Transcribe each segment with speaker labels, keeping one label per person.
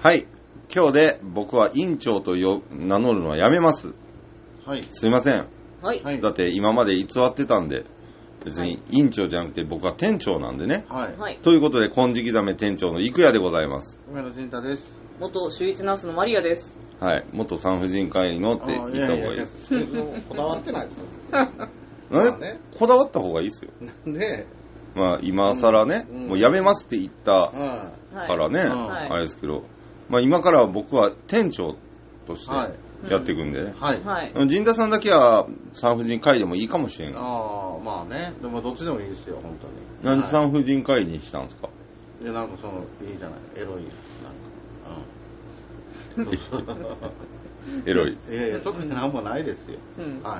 Speaker 1: はい。今日で僕は院長と名乗るのはやめます。
Speaker 2: はい。
Speaker 1: すいません。
Speaker 3: はい。
Speaker 1: だって今まで偽ってたんで、別に院長じゃなくて僕は店長なんでね。
Speaker 2: はい。
Speaker 3: はい。
Speaker 1: ということで、金色ザメ店長の生谷でございます。
Speaker 2: 梅野仁太です。
Speaker 3: 元秀逸ナースのマリアです。
Speaker 1: はい。元産婦人科医のって言った方がいいです。
Speaker 2: こだわってないですか
Speaker 1: なんで、こだわった方がいいですよ。
Speaker 2: なんで、
Speaker 1: まあ今更ね、もうやめますって言ったからね、あれですけど、まあ今からは僕は店長としてやっていくんでね。
Speaker 2: はい。
Speaker 1: 陣田さんだけは産婦人科医でもいいかもしれんが。
Speaker 2: ああ、まあね。でもどっちでもいいですよ、本当に。
Speaker 1: なんで産婦人科医にしたんですか？
Speaker 2: いや、なんかいいじゃない。エロい。
Speaker 1: エロい。
Speaker 2: 特になんもないですよ。はい。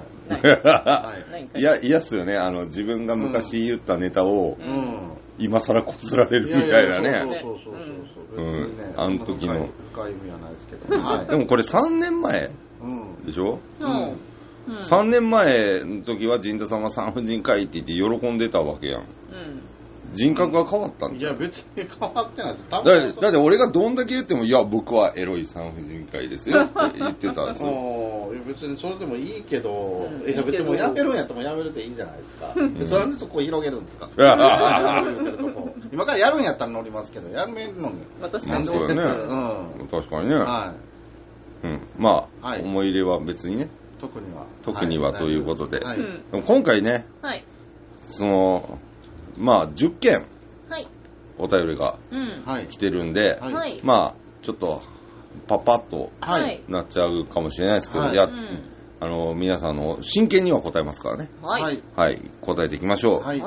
Speaker 1: いや、嫌っすよね。自分が昔言ったネタを、今更こすられるみたいなね。
Speaker 2: そう。
Speaker 1: あの時の。
Speaker 2: 深い意味はないですけど。
Speaker 1: でもこれ3年前でしょ？3年前の時は陣田さんは産婦人科医って言って喜んでたわけやん。人格が変わったん
Speaker 2: じゃいや別に変わってないです。
Speaker 1: だって俺がどんだけ言っても、いや僕はエロい産婦人科医ですよって言ってたんですよ。
Speaker 2: 別にそれでもいいけど、いや別にもうやめるんやったらもうやめるでいいんじゃないですか。それなんでそこを広げるんですか。今からやるんやったら乗りますけど、やめるのに。
Speaker 3: 確
Speaker 1: かにそうね。確かにね。まあ思い入れは別にね。
Speaker 2: 特には
Speaker 1: ということで、今回ね、まあ10件お便りが来てるんで、まあちょっとパパッとなっちゃうかもしれないですけど、皆さんの真剣には答えますからね。はい、答えていきましょう。はい、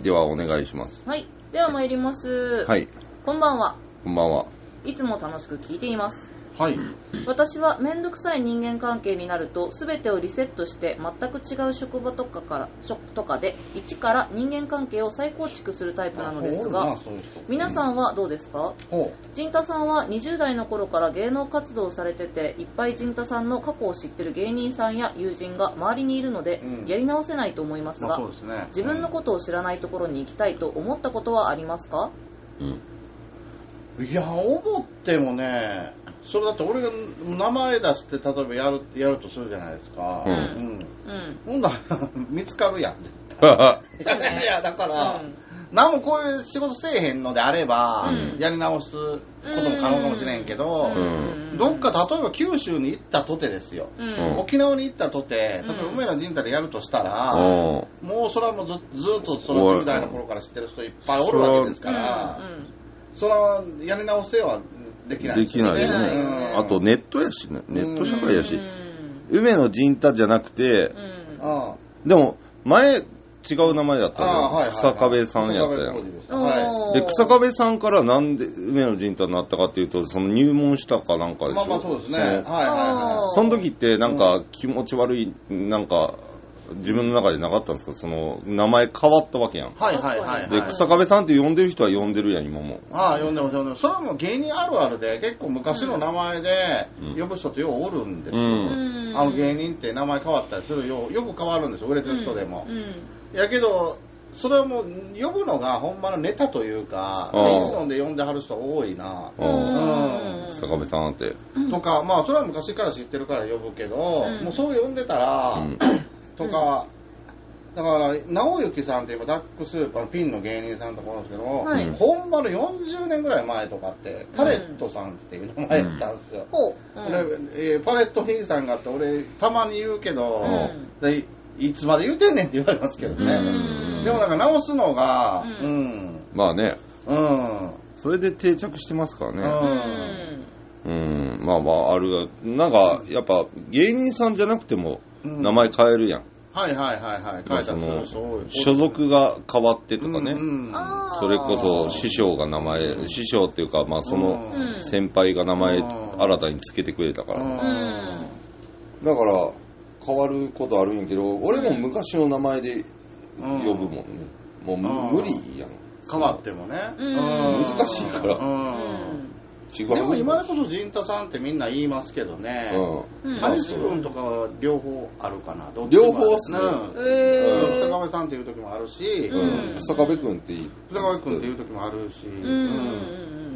Speaker 1: ではお願いします。
Speaker 3: はい、では参ります。はい、こんばんは。
Speaker 1: こんばんは。
Speaker 3: いつも楽しく聞いています。
Speaker 2: はい、
Speaker 3: 私はめんどくさい人間関係になると全てをリセットして全く違う職場とかで一から人間関係を再構築するタイプなのですが、皆さんはどうですか？陣太さんは20代の頃から芸能活動をされてて、いっぱい陣太さんの過去を知ってる芸人さんや友人が周りにいるので、やり直せないと思いますが、自分のことを知らないところに行きたいと思ったことはありますか？
Speaker 2: いや、思ってもね、それだって俺が名前出して例えばやるとするじゃないですか。ほんなら見つかるやん。いやだから、何もこういう仕事せえへんのであれば、やり直すことも可能かもしれんけど、どっか例えば九州に行ったとてですよ。沖縄に行ったとて、例えば梅田陣太でやるとしたら、もうそれはもうずっとその10代の頃から知ってる人いっぱいおるわけですから、それはやり直せはできないですよね。
Speaker 1: あとネットやしね。ネット社会やし。梅野陣太じゃなくて、でも前違う名前だったよ。草壁さんやったやん。で、草壁さんからなんで梅野陣太になったかっていうと、その入門したかなんかでしょ。
Speaker 2: まあそうですね。
Speaker 1: その時ってなんか気持ち悪い、なんか、自分の中でなかったんですか？その名前変わったわけやん。で、草壁さんって呼んでる人は呼んでるやん、今も。
Speaker 2: 呼んでます。それはもう芸人あるあるで、結構昔の名前で呼ぶ人ってようおるんですよ。芸人って名前変わったりするよく変わるんですよ、売れてる人でも。やけど、それはもう呼ぶのがほんまのネタというか、そういうので呼んではる人多いな。
Speaker 1: 草壁さんって。
Speaker 2: とか、まあそれは昔から知ってるから呼ぶけど、もうそう呼んでたら、とか、だから、直行さんって今ダックスーパーのピンの芸人さんとかなんですけど、ほんまの40年ぐらい前とかって、パレットさんっていう名前だったんですよ。パレット兄さんがあって、俺、たまに言うけど、いつまで言うてんねんって言われますけどね。でもなんか直すのが、
Speaker 1: まあね。それで定着してますからね。まあ、あるが、なんか、やっぱ、芸人さんじゃなくても、名前変えるやん。その所属が変わってとかね。それこそ師匠が名前、師匠っていうか、まあその先輩が名前新たにつけてくれたから。だから変わることあるんやけど、俺も昔の名前で呼ぶもんね。もう無理やん。
Speaker 2: 変わってもね。
Speaker 1: 難しいから。
Speaker 2: でも今のこと陣太さんってみんな言いますけどね。谷地君とかは両方あるかな。
Speaker 1: 両方っすね。
Speaker 2: 草壁さんっていう時もあるし、
Speaker 1: 草壁君っていい。
Speaker 2: 草壁君っていう時もあるし。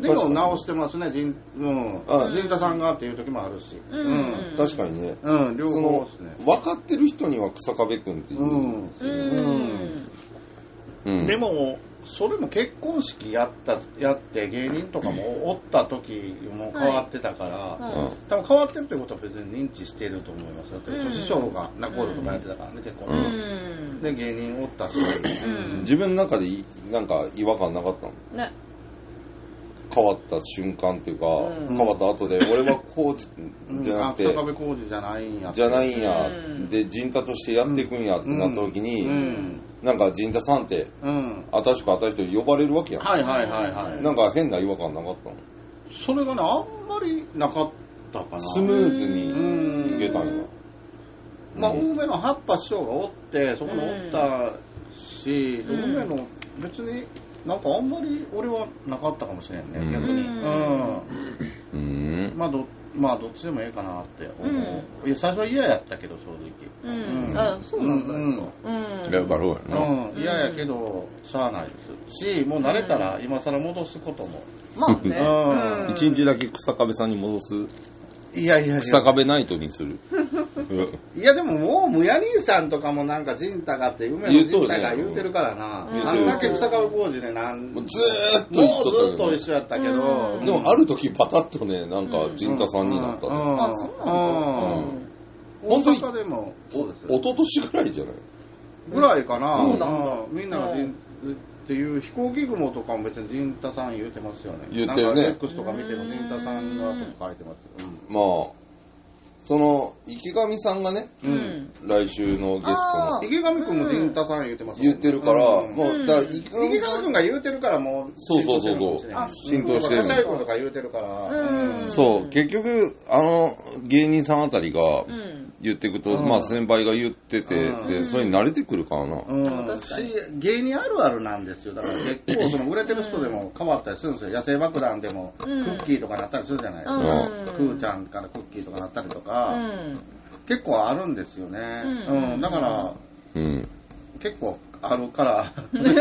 Speaker 2: でも直してますね、陣太さんがっていう時もあるし。
Speaker 1: 確かにね。
Speaker 2: 両方ですね。
Speaker 1: 分かってる人には草壁くんっていう。
Speaker 2: でも、それも結婚式やって芸人とかもおった時も変わってたから、多分変わってるということは別に認知していると思います。だって師匠が仲人とかやってたからね、結構。で、芸人おったし。
Speaker 1: 自分の中でなんか違和感なかったのね。変わった瞬間っていうか、変わった後で、俺はこうじゃなくて、
Speaker 2: 草壁浩二じゃないんや。
Speaker 1: じゃないんや。で、陣太としてやっていくんやってなった時に、なんか陣太さんって、新しく新しい人呼ばれるわけやん。なんか変な違和感なかったの？
Speaker 2: それがね、あんまりなかったかな。
Speaker 1: スムーズにいけたんや。
Speaker 2: まあ、青梅の葉っぱ師匠がおって、そこにおったし、青梅の別に、なんかあんまり俺はなかったかもしれんね、逆に。まあどっちでもええかなって思う。いや、最初は嫌やったけど、正直。
Speaker 3: あ、そうなんだ。
Speaker 2: 嫌やけど、しゃあないですし、もう慣れたら今更戻すことも。
Speaker 3: まあね。
Speaker 1: 一日だけ草壁さんに戻す。
Speaker 2: いや
Speaker 1: 草壁ナイトにする。
Speaker 2: いやでももうむや兄さんとかもなんか陣太がって梅の陣太が言うてるからな。あんだけ草壁浩二でず
Speaker 1: ーっ
Speaker 2: と一緒やったけど。
Speaker 1: でもある時パタッとね、なんか陣太さんになった。
Speaker 3: あ、そうなんだ。
Speaker 2: 大阪でもそうです。
Speaker 1: 一昨年ぐらいじゃない
Speaker 2: ぐらいかな。みんながっていう飛行機雲とかも別に陣太さん言うてますよね。
Speaker 1: 言ってるね。
Speaker 2: X とか見ても陣太さんが書いてます。
Speaker 1: まあその池上さんがね、来週のゲストの
Speaker 2: 池上くんも陣太さん言うてます。
Speaker 1: 言ってるから、もうだ
Speaker 2: 池上くんが言うてるからもう
Speaker 1: そう浸透してる。
Speaker 2: 笠井くんとか言うてるから。
Speaker 1: そう結局芸人さんあたりが言っていくと、まあ先輩が言ってて、でそれに慣れてくるからな。
Speaker 2: 芸人あるあるなんですよ。だから結構その売れてる人でも変わったりするんですよ。野生爆弾でもクッキーとかなったりするじゃないですか。クーちゃんからクッキーとかなったりとか。結構あるんですよね。だから、結構あるから。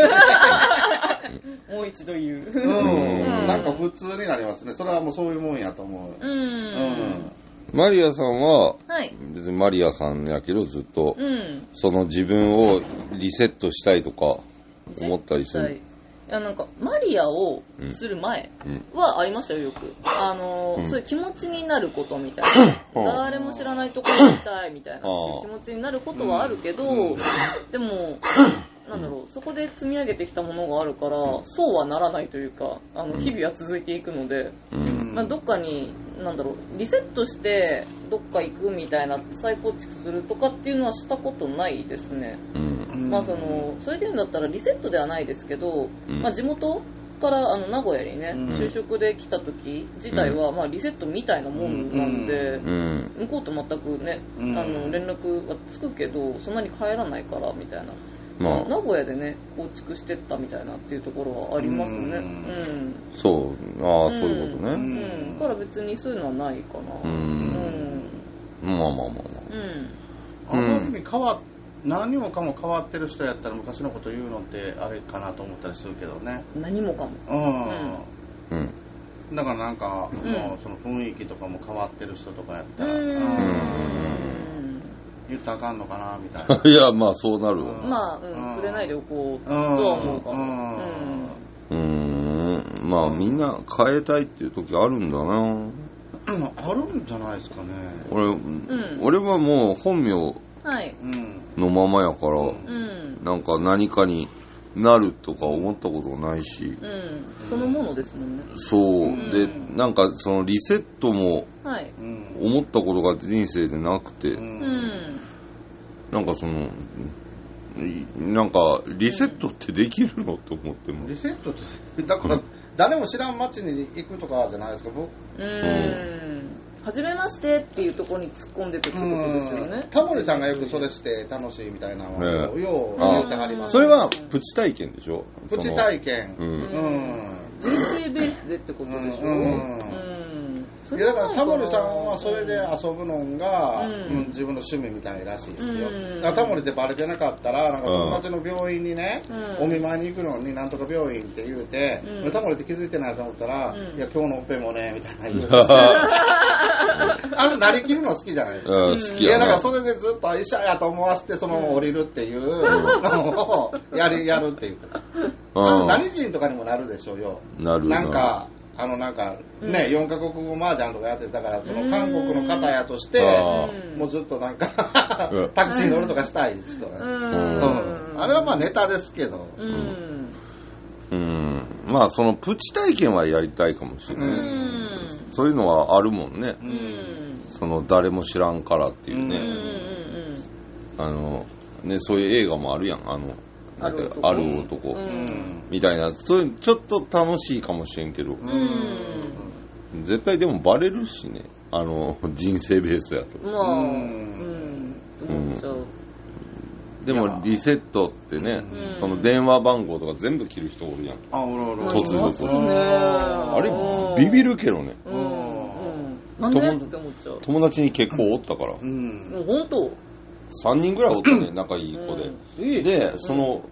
Speaker 3: もう一度言う。
Speaker 2: なんか普通になりますね。それはもうそういうもんやと思う。
Speaker 1: マリアさんは、別にマリアさんやけどずっと、その自分をリセットしたいとか思ったりする。
Speaker 3: いやなんかマリアをする前はありましたよ、よく。そういう気持ちになることみたいな。誰も知らないところに行きたいみたいな気持ちになることはあるけど、でも、なんだろう、そこで積み上げてきたものがあるから、そうはならないというか、日々は続いていくので、どっかに、なんだろう、リセットしてどっか行くみたいな再構築するとかっていうのはしたことないですね。まあそれで言うんだったらリセットではないですけど、まあ地元から名古屋にね、就職で来た時自体はまあリセットみたいなもんなんで、向こうと全くね、連絡はつくけど、そんなに帰らないからみたいな。名古屋でね構築してったみたいなっていうところはありますね。
Speaker 1: そういうことね。
Speaker 3: だから別にそういうのはないかな。
Speaker 1: まあ。
Speaker 2: 何もかも変わってる人やったら昔のこと言うのってあれかなと思ったりするけどね。
Speaker 3: 何もかも。
Speaker 2: だからなんかもうその雰囲気とかも変わってる人とかやったら。言ったらあかんのかなみたいな。
Speaker 1: いやまあそうなる。
Speaker 3: まあ触れないでおこうとは思うかも。
Speaker 1: まあみんな変えたいっていう時あるんだな。
Speaker 2: あるんじゃないですかね。
Speaker 1: 俺はもう本名のままやから、なんか何かになるとか思ったことないし、
Speaker 3: そのものですもんね。
Speaker 1: そうでなんかそのリセットも思ったことが人生でなくて、なんかなんかリセットってできるのと思っても。
Speaker 2: リセットってだから誰も知らん街に行くとかじゃないですか。
Speaker 3: 初めましてっていうところに突っ込んでてってことですよね。
Speaker 2: タモリさんがよくそれして楽しいみたいなのをよう言ってはります。
Speaker 1: それはプチ体験でしょ。
Speaker 2: プチ体験。
Speaker 3: 人生ベースでってことでしょ。
Speaker 2: いやだからタモリさんはそれで遊ぶのが、自分の趣味みたいらしいですよ。だからタモリってバレてなかったら、なんか友達の病院にね、お見舞いに行くのになんとか病院って言うて、タモリって気づいてないと思ったら、いや今日のオペもねみたいな言うんですよ。なりきるの好きじゃないですか。
Speaker 1: 好きやな。
Speaker 2: いやだからそれでずっと医者やと思わせてそのまま降りるっていうのをやるっていう。何人とかにもなるでしょうよ。
Speaker 1: なる
Speaker 2: なんかね、4カ国語麻雀とかやってたから、その韓国の方やとして、もうずっとなんかタクシー乗るとかしたい人が、あれはまあネタですけど、
Speaker 1: まあそのプチ体験はやりたいかもしれない。そういうのはあるもんね。その誰も知らんからっていうね。ね、そういう映画もあるやん。ある男みたいな、そういうちょっと楽しいかもしれんけど、絶対でもバレるしね、人生ベースやと。でもリセットってね、その電話番号とか全部切る人おるやん。突如としてあれビビるけどね。
Speaker 3: なんでって思っちゃう。
Speaker 1: 友達に結構おったから。
Speaker 3: 本当
Speaker 1: 3人ぐらいおったね、仲いい子で。で、その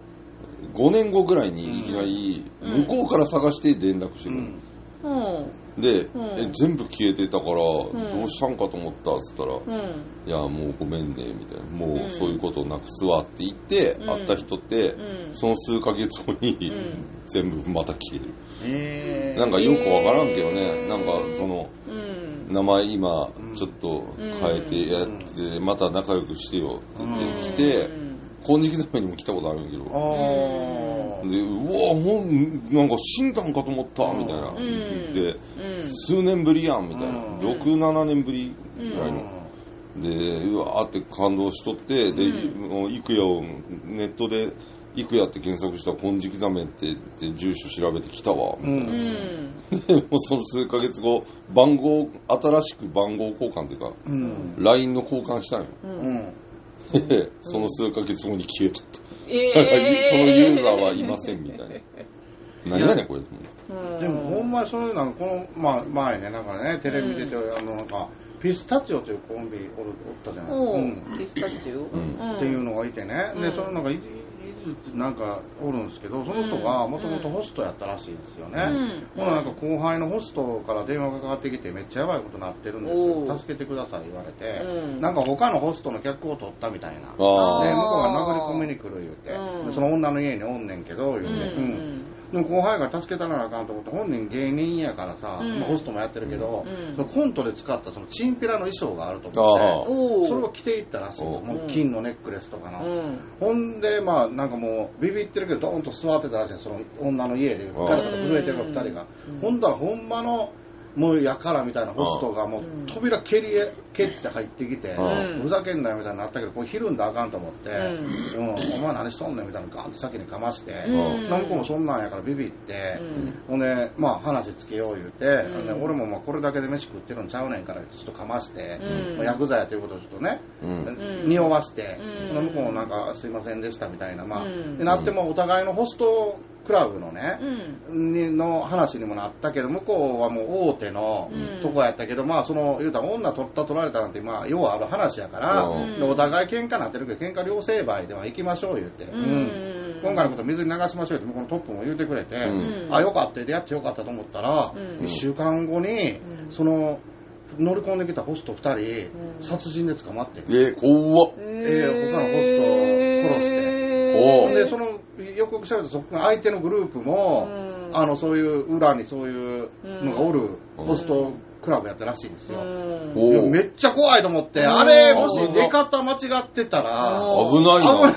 Speaker 1: 5年後ぐらいにいきなり向こうから探して連絡してくる。で、全部消えてたから、どうしたんかと思ったっつったら、いやもうごめんねみたいな、もうそういうことなくすわって言って会った人って、その数ヶ月後に全部また消える。なんかよくわからんけどね、なんかその名前今ちょっと変えてやってまた仲良くしてよって言ってきて、金色ざめにも来たことあるんやけど、でうわなんか死んだんかと思ったみたいな言って、数年ぶりやんみたいな、6,7 年ぶりぐらいのでうわーって感動しとって、で幾夜をネットで幾夜って検索したら金色ざめって住所調べてきたわみたいな、でもうその数ヶ月後新しく番号交換っていうか、LINE の交換したんよ。でその数ヶ月後に消えとった。そのユーザーはいませんみたいな。何やねんこれと思って。
Speaker 2: でもほんまにそういうのこの、前ねなんかねテレビ出てなんかピスタチオというコンビおったじゃない
Speaker 3: ですか。ピスタチオ
Speaker 2: っていうのがいてね。でそのなんかなんかおるんですけど、その人がもともとホストやったらしいんですよね。なんか後輩のホストから電話がかかってきてめっちゃやばいことになってるんですよ、助けてください言われて、なんか他のホストの客を取ったみたいな、で向こうが殴り込みに来る言うて、その女の家におんねんけど言うて、でも後輩が助けたらなあかんと思って、本人芸人やからさ、ホストもやってるけど、そのコントで使ったそのチンピラの衣装があると思って、それを着ていったらしいんですよ。もう金のネックレスとかの、ほんでまあなんかもうビビってるけどドーンと座ってたらしいんですよ、その女の家でガラガラ震えてる2人が。ほんだらほんまのもうやからみたいなホストがもう扉蹴って入ってきて、ふざけんなよみたいになったけど、これひるんだあかんと思って、お前何しとんねんみたいなガンって先にかまして、向こうもそんなんやからビビって、ほんでまあ話つけよう言うて、俺もまあこれだけで飯食ってるんちゃうねんからちょっとかまして、ヤクザやということをちょっとね、匂わして、向こうもなんかすいませんでしたみたいな、まあでなってもお互いのホストクラブのね、の話にもなったけど、向こうはもう大手のとこやったけど、まあその言うたら女取られたなんてまあようある話やから、お互い喧嘩なってるけど喧嘩両成敗では行きましょう言って、今回のこと水に流しましょうって向こうのトップも言うてくれて、あよかった出会ってよかったと思ったら、1週間後にその乗り込んできたホスト2人、殺人で捕まって、
Speaker 1: 怖っ。
Speaker 2: 他のホストを殺して、でそのよく調べたそこ相手のグループも、そういう裏にそういうのがおるホストクラブやったらしいんですよ。めっちゃ怖いと思って、あれもし出方間違ってたら
Speaker 1: 危ないな。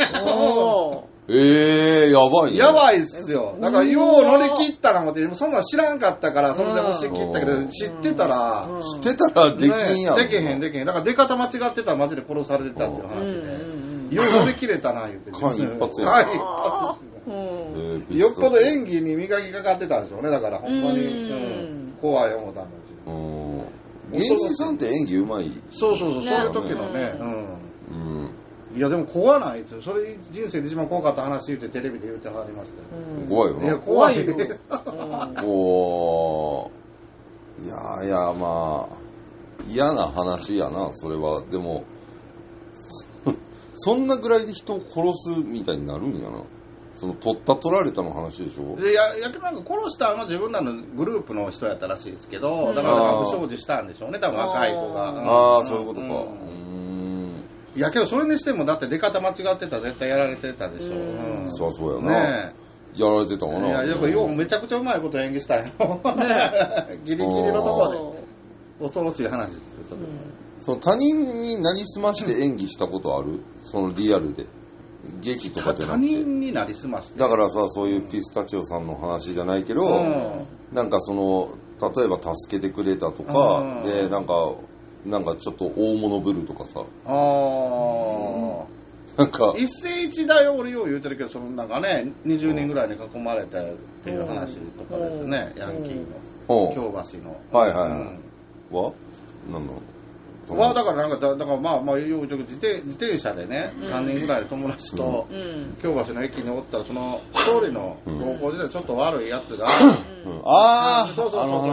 Speaker 1: やばいね。
Speaker 2: やばいっすよ。だからよう乗り切ったな思って、そんなん知らんかったからそれで押し切ったけど、知ってたら
Speaker 1: できんやん。
Speaker 2: できへん。だから出方間違ってたらマジで殺されてたっていう話で。よう乗り切れたな言うて。
Speaker 1: 間一髪や。
Speaker 2: 間一髪。よっぽど演技に磨きかかってたんでしょうね。だからほんまに怖い思ったんだけど。
Speaker 1: 芸人さんって演技うまい。
Speaker 2: そうそういう時のね。いやでも怖ないですよ。それ人生で一番怖かった話言ってテレビで言ってはりましたよ。
Speaker 1: 怖いよな。
Speaker 2: いや怖いよ。
Speaker 1: いやまあ嫌な話やなそれは。でもそんなぐらいで人を殺すみたいになるんやな。その取られたの話でしょ。
Speaker 2: いやけどなんか殺したのは自分らのグループの人やったらしいですけど、だから不祥事したんでしょうね多分若い子が。
Speaker 1: ああそういうことか。
Speaker 2: いやけどそれにしてもだって出方間違ってたら絶対やられてたでしょ。
Speaker 1: そうやな。ねやられてたもんな。
Speaker 2: いやようめちゃくちゃうまいこと演技したよ。ギリギリのところで恐ろしい話です。
Speaker 1: その他人になりすまして演技したことある？そのリアルで。劇とかじゃなくて。
Speaker 2: 他人になりすまして。
Speaker 1: だからさ、そういうピスタチオさんの話じゃないけど、なんかその、例えば助けてくれたとか、で、なんかちょっと大物ぶるとかさ。なんか。
Speaker 2: 一世一代を俺よう言うてるけど、そのなんかね、20人ぐらいに囲まれてっていう話とかですね、ヤンキーの。京橋の。
Speaker 1: はいはいはい。は何の
Speaker 2: だからまあよく自転車でね、3人ぐらいの友達と京橋の駅におったら、その一人の高校時代ちょっと悪いやつが、そう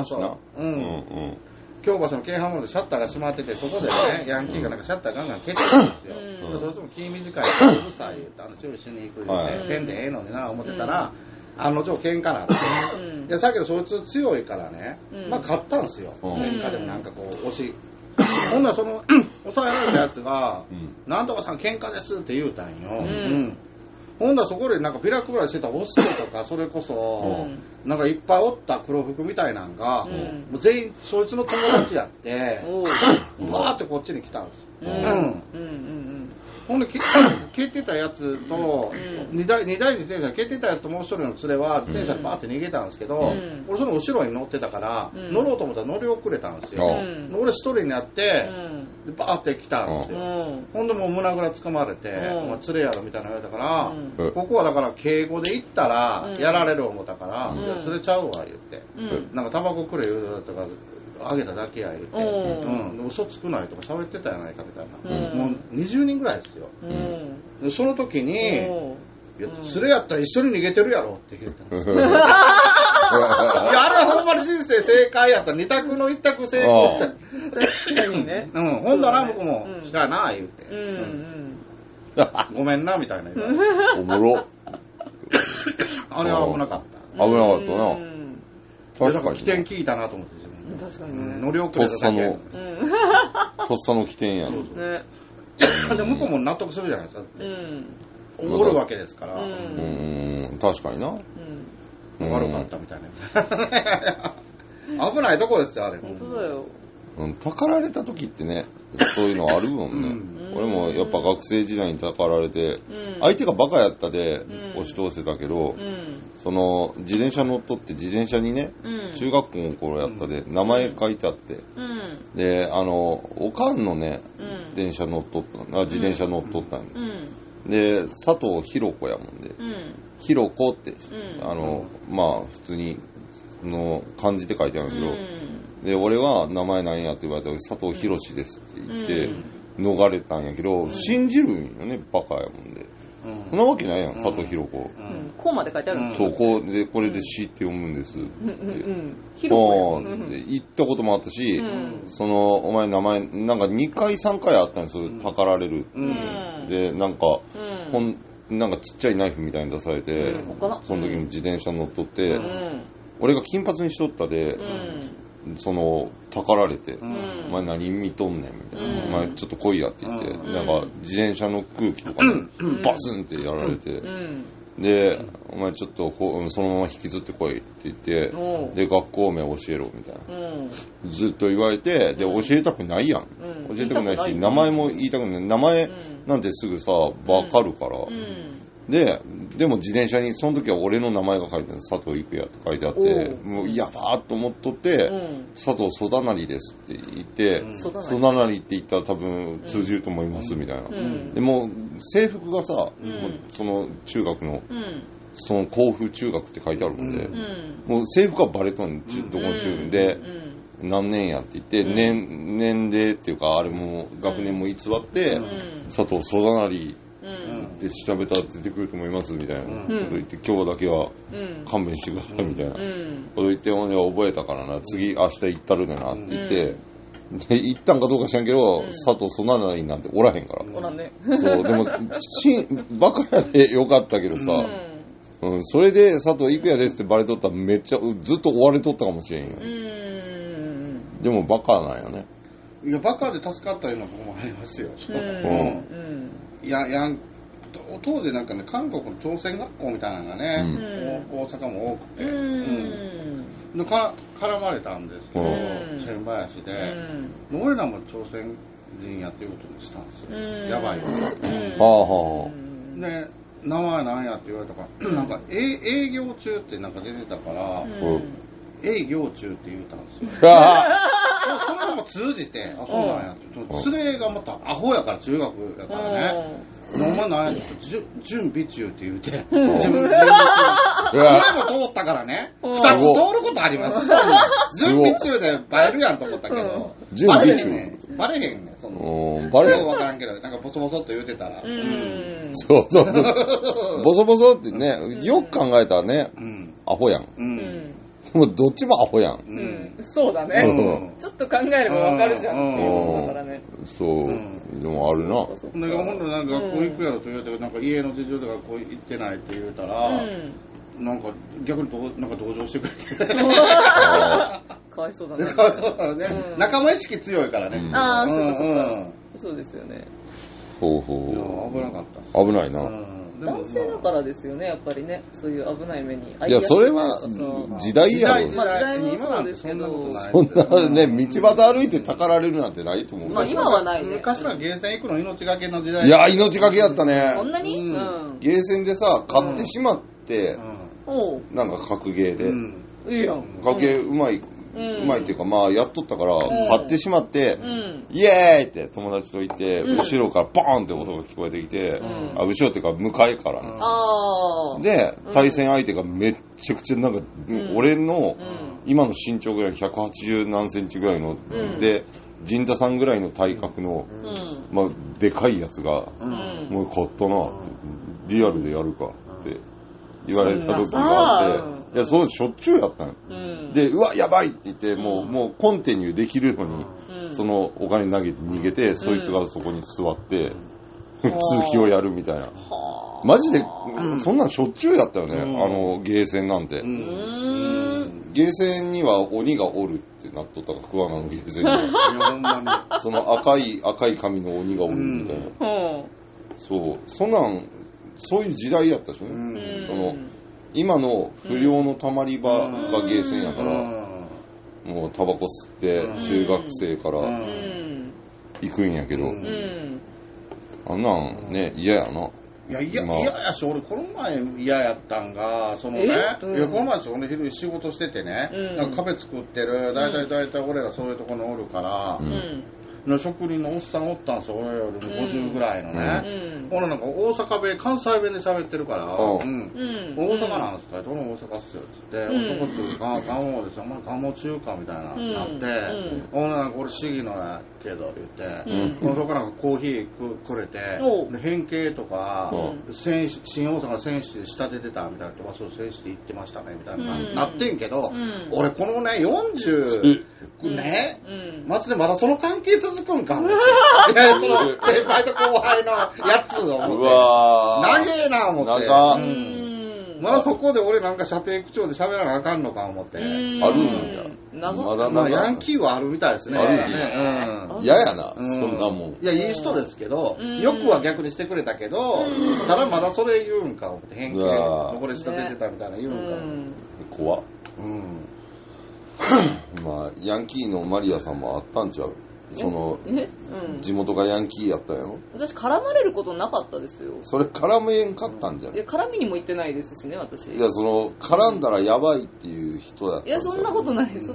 Speaker 2: 京橋の京阪モールでシャッターが閉まってて、そこでねヤンキーがなんかシャッターガンガン蹴ってたんですよ。それとも気短いうるさい言って注意しに行くってせんでええのにな思ってたら、ちょっと喧嘩なって、いやさっきのそいつ強いからね、まあ勝ったんですよ。喧嘩でもなんかこう押し。ほんならその抑えられたやつが「なんとかさん喧嘩です」って言うたんよ。ほんならそこでなんかビラ配りしてたホストとか、それこそなんかいっぱいおった黒服みたいなんがもう全員そいつの友達やってバーってこっちに来たんですよ。ほんで蹴ってたやつと2台自転車蹴ってたやつともう一人の連れは自転車でバーって逃げたんですけど、俺その後ろに乗ってたから乗ろうと思ったら乗り遅れたんですよ。俺一人になってバーって来たんですよ。ほんでもう胸ぐらつかまれて「お前連れやろ」みたいな言われたから、ここはだから敬語で行ったらやられる思ったから「連れちゃうわ」言って「なんかタバコくれ」言うとかあげただけや言って嘘つくないとか喋ってたやないかみたいな、もう20人ぐらいですよ。その時に「連れやったら一緒に逃げてるやろ」って言ったんですよ。いやあれはほんまに人生正解やった。2択の1択成功した。確かにね。ほんだら僕も「したな」言って「ごめんな」みたいな。
Speaker 1: おもろ。
Speaker 2: あれは危なかった。
Speaker 1: 危なかったな。
Speaker 2: 確かに起点聞いたなと思って自分。
Speaker 3: 確かにね。
Speaker 2: 乗り遅れただけ。
Speaker 1: とっさの起点やん。
Speaker 2: で向こうも納得するじゃないですか。怒るわけですから。
Speaker 1: 確かにな。
Speaker 2: 悪かったみたいな。危ないとこですよあれ。
Speaker 3: 本当だよ。
Speaker 1: たかられた時ってね、そういうのあるもんね。俺もやっぱ学生時代にたかられて、相手がバカやったで押し通せたけど、その自転車乗っとって自転車にね、中学校の頃やったで名前書いてあって、でおかんのね自転車乗っとったんで、佐藤ひろ子やもんで、ひろ子ってまあ普通にの漢字で書いてあるけど、で俺は名前なんやって言われたら佐藤博士ですって言って逃れたんやけど、信じるんよねバカやもんで。そんなわけないやん、佐藤ひろ子。
Speaker 3: こうまで書いてあるんです
Speaker 1: か？そうこうでこれで詩って読むんですって。言ったこともあったし、そのお前名前なんか2回3回あったんですよ、たかられる。でなんかなんかちっちゃいナイフみたいに出されて、その時に自転車乗っとって、俺が金髪にしとったで。そのたかられて、お前何見とんねんみたいな、お前ちょっと来いやって言って、なんか自転車の空気とかね、バスンってやられて、でお前ちょっとそのまま引きずってこいって言って、で学校名教えろみたいな、ずっと言われて、で教えたくないやん、教えたくないし名前も言いたくない、名前なんてすぐさ分かるから、でも自転車にその時は俺の名前が書いてある、佐藤育也って書いてあって、もうやばーっと思っとって、佐藤ソダナリですって言って、ソダナリって言ったら多分通じると思いますみたいな。でも制服がさ、その中学の、その甲府中学って書いてあるもんで、もう制服はバレとんどこの中学で、何年やって言って、年齢っていうかあれも学年も偽って、佐藤ソダナリって調べたら出てくると思いますみたいなこと言って、今日だけは勘弁してくださいみたいなこと言って、俺は覚えたからな、次明日行ったるねなって言って、で行ったんかどうか知らんけど、佐藤そんなのになんておらへんから。
Speaker 3: おらんね。
Speaker 1: そう、でもバカやでよかったけどさ、それで佐藤行くやですってバレとったらめっちゃずっと追われとったかもしれんよ。でもバカなんよね。
Speaker 2: いや、バカで助かったようなこともありますよ。いや当時なんかね、韓国の朝鮮学校みたいなのがね、大阪も多くて、絡まれたんですけど、千林で、俺らも朝鮮人やっていうことにしたんですよ。やばいよ。で、名前なんやって言われたから、なんか営業中ってなんか出てたから、営業中って言うたんですよ。それも通じて、あ、そうなんやって。連れがまたアホやから、中学やからね。お前なんやって、準備中って言うて。自分で。俺も通ったからね。2つ通ることあります。準備中でバレるやんと思ったけど。
Speaker 1: 準備中
Speaker 2: バレへんね。
Speaker 1: バレへん。
Speaker 2: よくわからんけど、なんかボソボソっと言うてたら。
Speaker 1: そう。ボソボソってね、よく考えたらね、アホやん。でもどっちもアホやん。
Speaker 3: そうだね。ちょっと考えればわかるじゃんっていうことだからね。
Speaker 1: そう。でもあるな。
Speaker 2: だから本当なんか学校行くやろと言われて、なんか家の事情で学校行ってないって言うたら、なんか逆になんか同情してくれて。
Speaker 3: かわいそうだね。
Speaker 2: かわいそうだね。仲間意識強いからね。
Speaker 3: ああ、そうかそうか。そうですよね。
Speaker 2: 危なかった。
Speaker 1: 危ないな。
Speaker 3: 男性だからですよね、やっぱりね、そういう危ない目に。
Speaker 1: いや、それは時代やろ。
Speaker 3: 時代もそうですけど、
Speaker 1: そんなね、道端歩いてたかられるなんてないと思う。
Speaker 3: まあ今はないね。
Speaker 2: 昔はゲーセン行くの命がけの時代。
Speaker 1: いや、命がけやったね。
Speaker 3: そんなに
Speaker 1: ゲーセンでさ、買ってしまって、なんか格ゲーで。
Speaker 3: いいやん。
Speaker 1: 格ゲーうまいっていうか、まあやっとったから、買ってしまって、イエーイって友達と言って、後ろからバーンって音が聞こえてきて、後ろっていうか向かいからね。で、対戦相手がめっちゃくちゃなんか、俺の今の身長ぐらい180何センチぐらいの、で、陣田さんぐらいの体格の、まあでかいやつが、もう買ったな、リアルでやるかって言われた時があって、いや、そうしょっちゅうやったんよ。で、うわ、やばいって言って、もうコンティニューできるのに、そのお金投げて逃げて、そいつがそこに座って、続きをやるみたいな。マジで、そんなんしょっちゅうやったよね、ゲーセンなんて。ゲーセンには鬼がおるってなっとったから、桑名のゲーセンには。その赤い髪の鬼がおるみたいな。そう、そういう時代やったしね。今の不良のたまり場がゲーセンやから、もうタバコ吸って中学生から行くんやけど、あんなんね、嫌やな。
Speaker 2: いや、嫌やし、俺この前嫌やったんが、この前俺昼仕事しててね、なんか壁作ってる、だいたい俺らそういうとこにおるから、の職人のおっさんおったんですよ、俺よりも50ぐらいのね。俺なんか大阪弁、関西弁で喋ってるから、大阪なんすか、どの大阪っすよ、つって、男ってガモですよ、お前ガモ中華みたいな、なって、俺なんか俺市議のやけど、言って、そこからコーヒーくれて、変形とか、新大阪選手で仕立ててたみたいなとか、そう選手で行ってましたね、みたいな、なってんけど、俺このね、40、ね、松でまだその関係続くんかも。いや、その先輩と後輩のやつを思って。長えな思って。まだそこで俺なんか射程口調で喋らなあかんのか思って。ある
Speaker 1: んだ。
Speaker 2: まだヤンキーはあるみたいですね。
Speaker 1: あるね。嫌やな、そんなもん。
Speaker 2: いや、いい人ですけど、よくは逆にしてくれたけど、ただまだそれ言うんか思って。偏見、これ仕立ててたみたいな言うん
Speaker 1: か。怖っ。まあ、ヤンキーのマリアさんもあったんちゃう？地元がヤンキーやったんやろ？
Speaker 3: 私絡まれることなかったですよ。
Speaker 1: それ絡めんかったんじゃない？
Speaker 3: いや、絡みにも行ってないですしね、私。
Speaker 1: いや、絡んだらやばいっていう人だったんじゃん。
Speaker 3: いや、そんなことない。全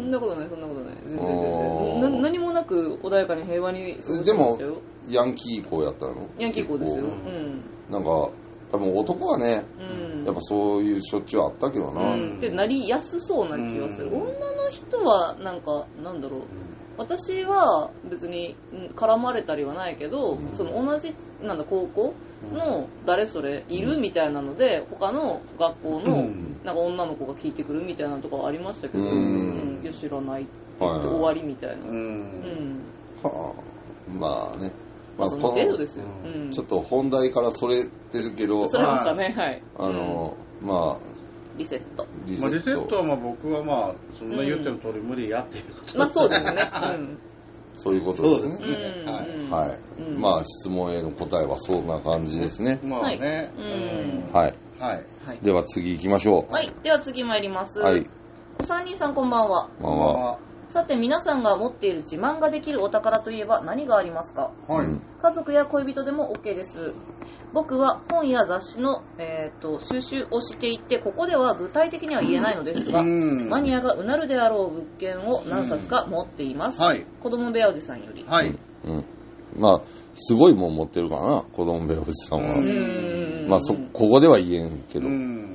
Speaker 3: 然。何もなく穏やかに平和に過ごしてましたよ。
Speaker 1: でも、ヤンキー子やったの？
Speaker 3: ヤンキー子ですよ。
Speaker 1: なんか、多分男はね、やっぱそういうしょっちゅうあったけどな。
Speaker 3: で、なりやすそうな気がする。女の人は、なんか、なんだろう。 私は別に絡まれたりはないけど、その同じ高校の誰それいるみたいなので他の学校のなんか女の子が聞いてくるみたいなとかはありましたけど、いや知らないって言って終わりみたいな。
Speaker 1: はあ、まあね。
Speaker 3: まあその程度ですよ。
Speaker 1: ちょっと本題からそれてるけど。
Speaker 3: それましたね、はい。
Speaker 1: まあ。
Speaker 3: リセット。
Speaker 2: リセットは僕はまあそんな言ってる通り無理やっていうことです。
Speaker 3: まあそうですね。
Speaker 1: そういうことですね。はい。まあ質問への答えはそんな感じですね。
Speaker 2: まあね。
Speaker 1: はい。では次行きましょう。
Speaker 3: はい。では次参ります。
Speaker 1: はい。
Speaker 3: お三人さんこんばんは。
Speaker 1: こんばんは。
Speaker 3: さて皆さんが持っている自慢ができるお宝といえば何がありますか？
Speaker 2: はい。
Speaker 3: 家族や恋人でも OK です。僕は本や雑誌の、収集をしていて、ここでは具体的には言えないのですが、マニアがうなるであろう物件を何冊か持っています。子供部屋おじさんより。
Speaker 1: まあすごいもん持ってるからな、子供部屋おじさんは。まあここでは言えんけど。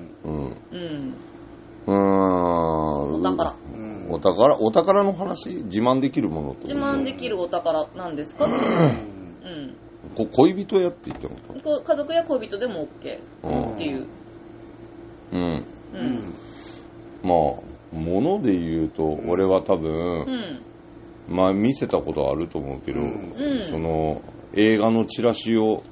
Speaker 1: お宝の話、自慢できるものと。
Speaker 3: 自慢できるお宝なんですか？
Speaker 1: 恋人やって言っても
Speaker 3: 家族や恋人でも OK っていう。
Speaker 1: まあもので言うと俺は多分、まあ見せたことあると思うけど、その映画のチラシを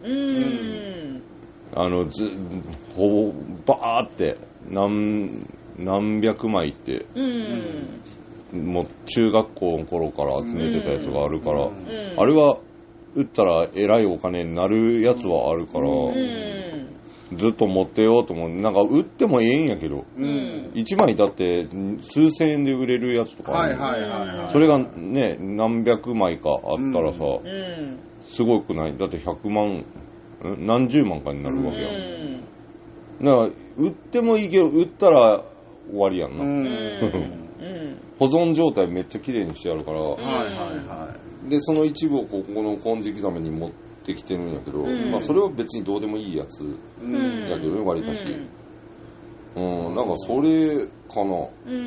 Speaker 1: ほぼバーって何百枚って、もう中学校の頃から集めてたやつがあるから、あれは売ったらえらいお金になるやつはあるから、ずっと持ってようと思う。なんか売ってもええんやけど、1枚だって数千円で売れるやつとか、それがね何百枚かあったらさ、すごくない？だって100万何十万かになるわけやん。だから売ってもいいけど売ったら終わりやんな。保存状態めっちゃ綺麗にしてあるから、でその一部をここの金色ざめに持ってきてるんやけど、まあそれは別にどうでもいいやつやけどね、割かし。なんかそれかな。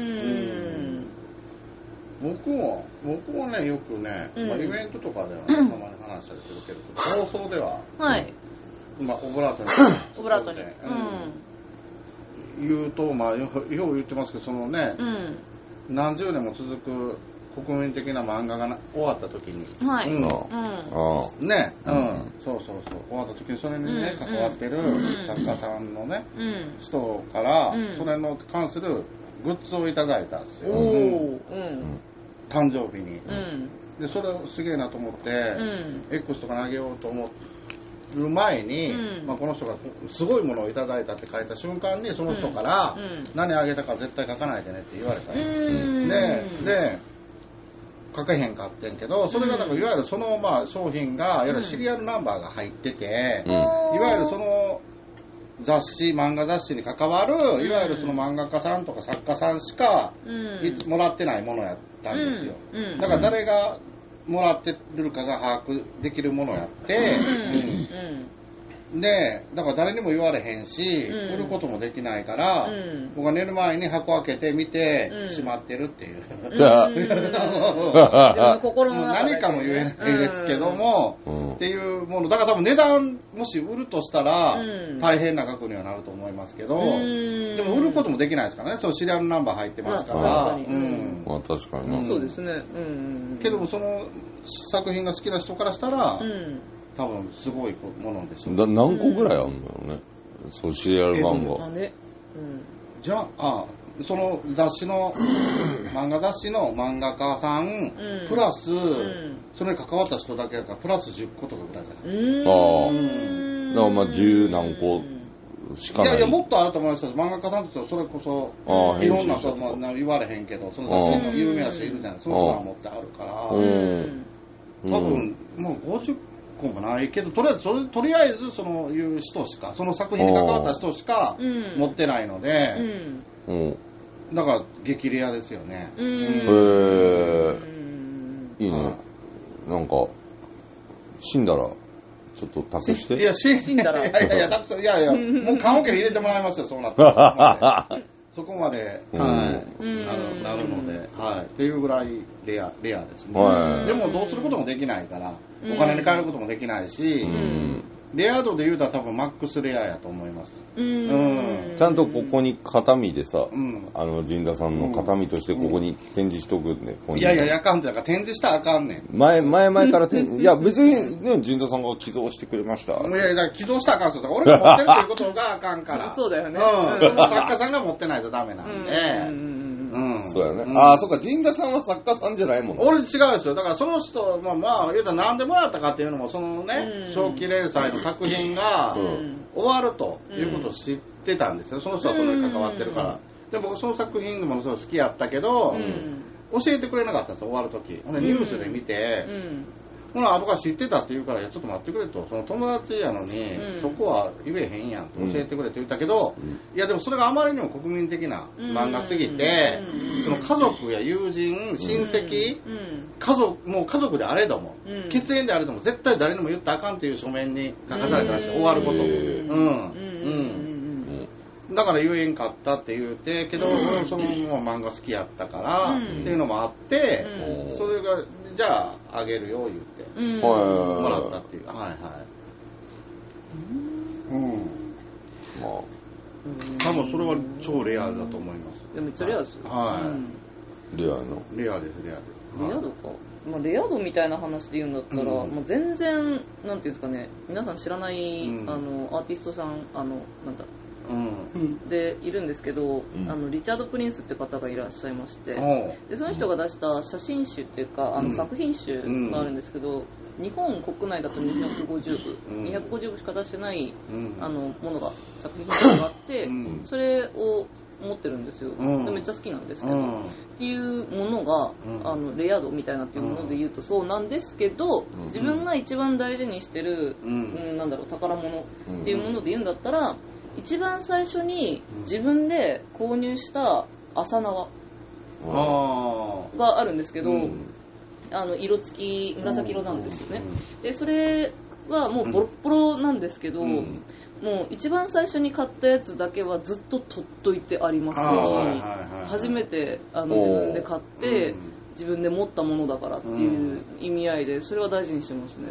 Speaker 2: 僕はねよくね、まあ、イベントとかではね、たまに話したりするけど、放送では、まあオブラートに言うと、まあよう言ってますけど、そのね、何十年も続く国民的な漫画が終わった時に、そう終わった時にそれにね関わってる作家さんのね、人からそれの関するグッズをいただいたんですよ、誕生日に、でそれをすげえなと思って、X とか投げようと思う前に、まあ、この人がすごいものをいただいたって書いた瞬間にその人から、何あげたか絶対書かないでねって言われたで書けへんかってんけど、それがだからいわゆるそのまあ商品がいわゆるシリアルナンバーが入ってて、いわゆるその漫画雑誌に関わるいわゆるその漫画家さんとか作家さんしかもらってないものやったんですよ。だから誰がもらってるかが把握できるものやって、でだから誰にも言われへんし、売ることもできないから、僕は寝る前に箱開けて見て、しまってるっていう。
Speaker 1: じゃあ
Speaker 2: 何かも言えないですけども、っていうものだから多分値段もし売るとしたら大変な額にはなると思いますけど、でも売ることもできないですからね。そのシリアルナンバー入ってますから。
Speaker 1: まあ確かに。
Speaker 3: そうですね。
Speaker 2: けどもその作品が好きな人からしたら。多分すごいものですよ。
Speaker 1: 何個ぐらいあるんだろうね、そうシリアル漫画。
Speaker 2: じゃあその雑誌の漫画雑誌の漫画家さん、プラス、それに関わった人だけだからプラス10個とかぐらいじゃない。だ
Speaker 1: からまあ10何個しかない。
Speaker 2: いやもっとあると思いますよ。漫画家さんとそれこそいろんな人も言われへんけど、その雑誌の有名な人いるじゃない。その人が持ってあるから、多分もう50もないけど、とりあえずそのいう人しか、その作品に関わった人しか持ってないので、だから激レアですよね。
Speaker 1: いいね。なんか死んだらちょっと託して。
Speaker 2: いや死んだらいやもう棺桶に入れてもらいますよ、そうなったら。 そこまで、なるので、っていうぐらいレアですね。でもどうすることもできないから、お金に換えることもできないし、レア度で言うたら多分マックスレアやと思います。
Speaker 1: ちゃんとここに形見でさ、陣田さんの形見としてここに展示しとくんで。
Speaker 2: いやいや、あかんって、だから展示したらあかんねん。
Speaker 1: 前からいや、別にね、陣田さんが寄贈してくれました。
Speaker 2: いやいや、だから寄贈したらあかんすよ。だから俺が持ってるっていうことがあかんから。
Speaker 3: そうだよね。
Speaker 2: その作家さんが持ってないとダメなんで。
Speaker 1: そうやね。ああ、そっか、陣田さんは作家さんじゃないもんね。
Speaker 2: 俺違うんですよ。だからその人、まあ、言うたら何でもらったかっていうのも、そのね、長期連載の作品が終わるということを知ってたんですよ。その人はそれに関わってるから。でもその作品でものすごい好きやったけど、教えてくれなかったんですよ、終わるとき。ニュースで見て、ほら、後から知ってたって言うから、いや、ちょっと待ってくれと。その友達やのに、そこは言えへんやんと教えてくれって言ったけど、いや、でもそれがあまりにも国民的な漫画すぎて、その家族や友人、親戚、もう家族であれども、血縁であれども、絶対誰にも言ったらあかんっていう書面に書かされたらしい、終わることを。だから言えんかったって言うて、けど、俺もその漫画好きやったから、っていうのもあって、それが、じゃあ、あげるよ、言って、もらったっていう。はいはい。まあ、多分それは超レアだと思います。
Speaker 3: めっちゃレアですよ。
Speaker 1: はい。レア
Speaker 2: です。
Speaker 3: レア度か。まあ、レア度みたいな話で言うんだったら、もう全然、なんていうんですかね、皆さん知らない、アーティストさん、なんだ、でいるんですけど、リチャード・プリンスって方がいらっしゃいまして、でその人が出した写真集っていうか作品集があるんですけど、日本国内だと250部しか出してないものが作品集があって、それを持ってるんですよ。めっちゃ好きなんですけど、っていうものがレア度みたいなっていうもので言うとそうなんですけど、自分が一番大事にしてるなんだろう、宝物っていうもので言うんだったら、一番最初に自分で購入した朝縄があるんですけど、色付き紫色なんですよね。でそれはもうボロッボロなんですけど、もう一番最初に買ったやつだけはずっと取っといてありますね。初めて自分で買って自分で持ったものだからっていう意味合いで、それは大事にしてますね。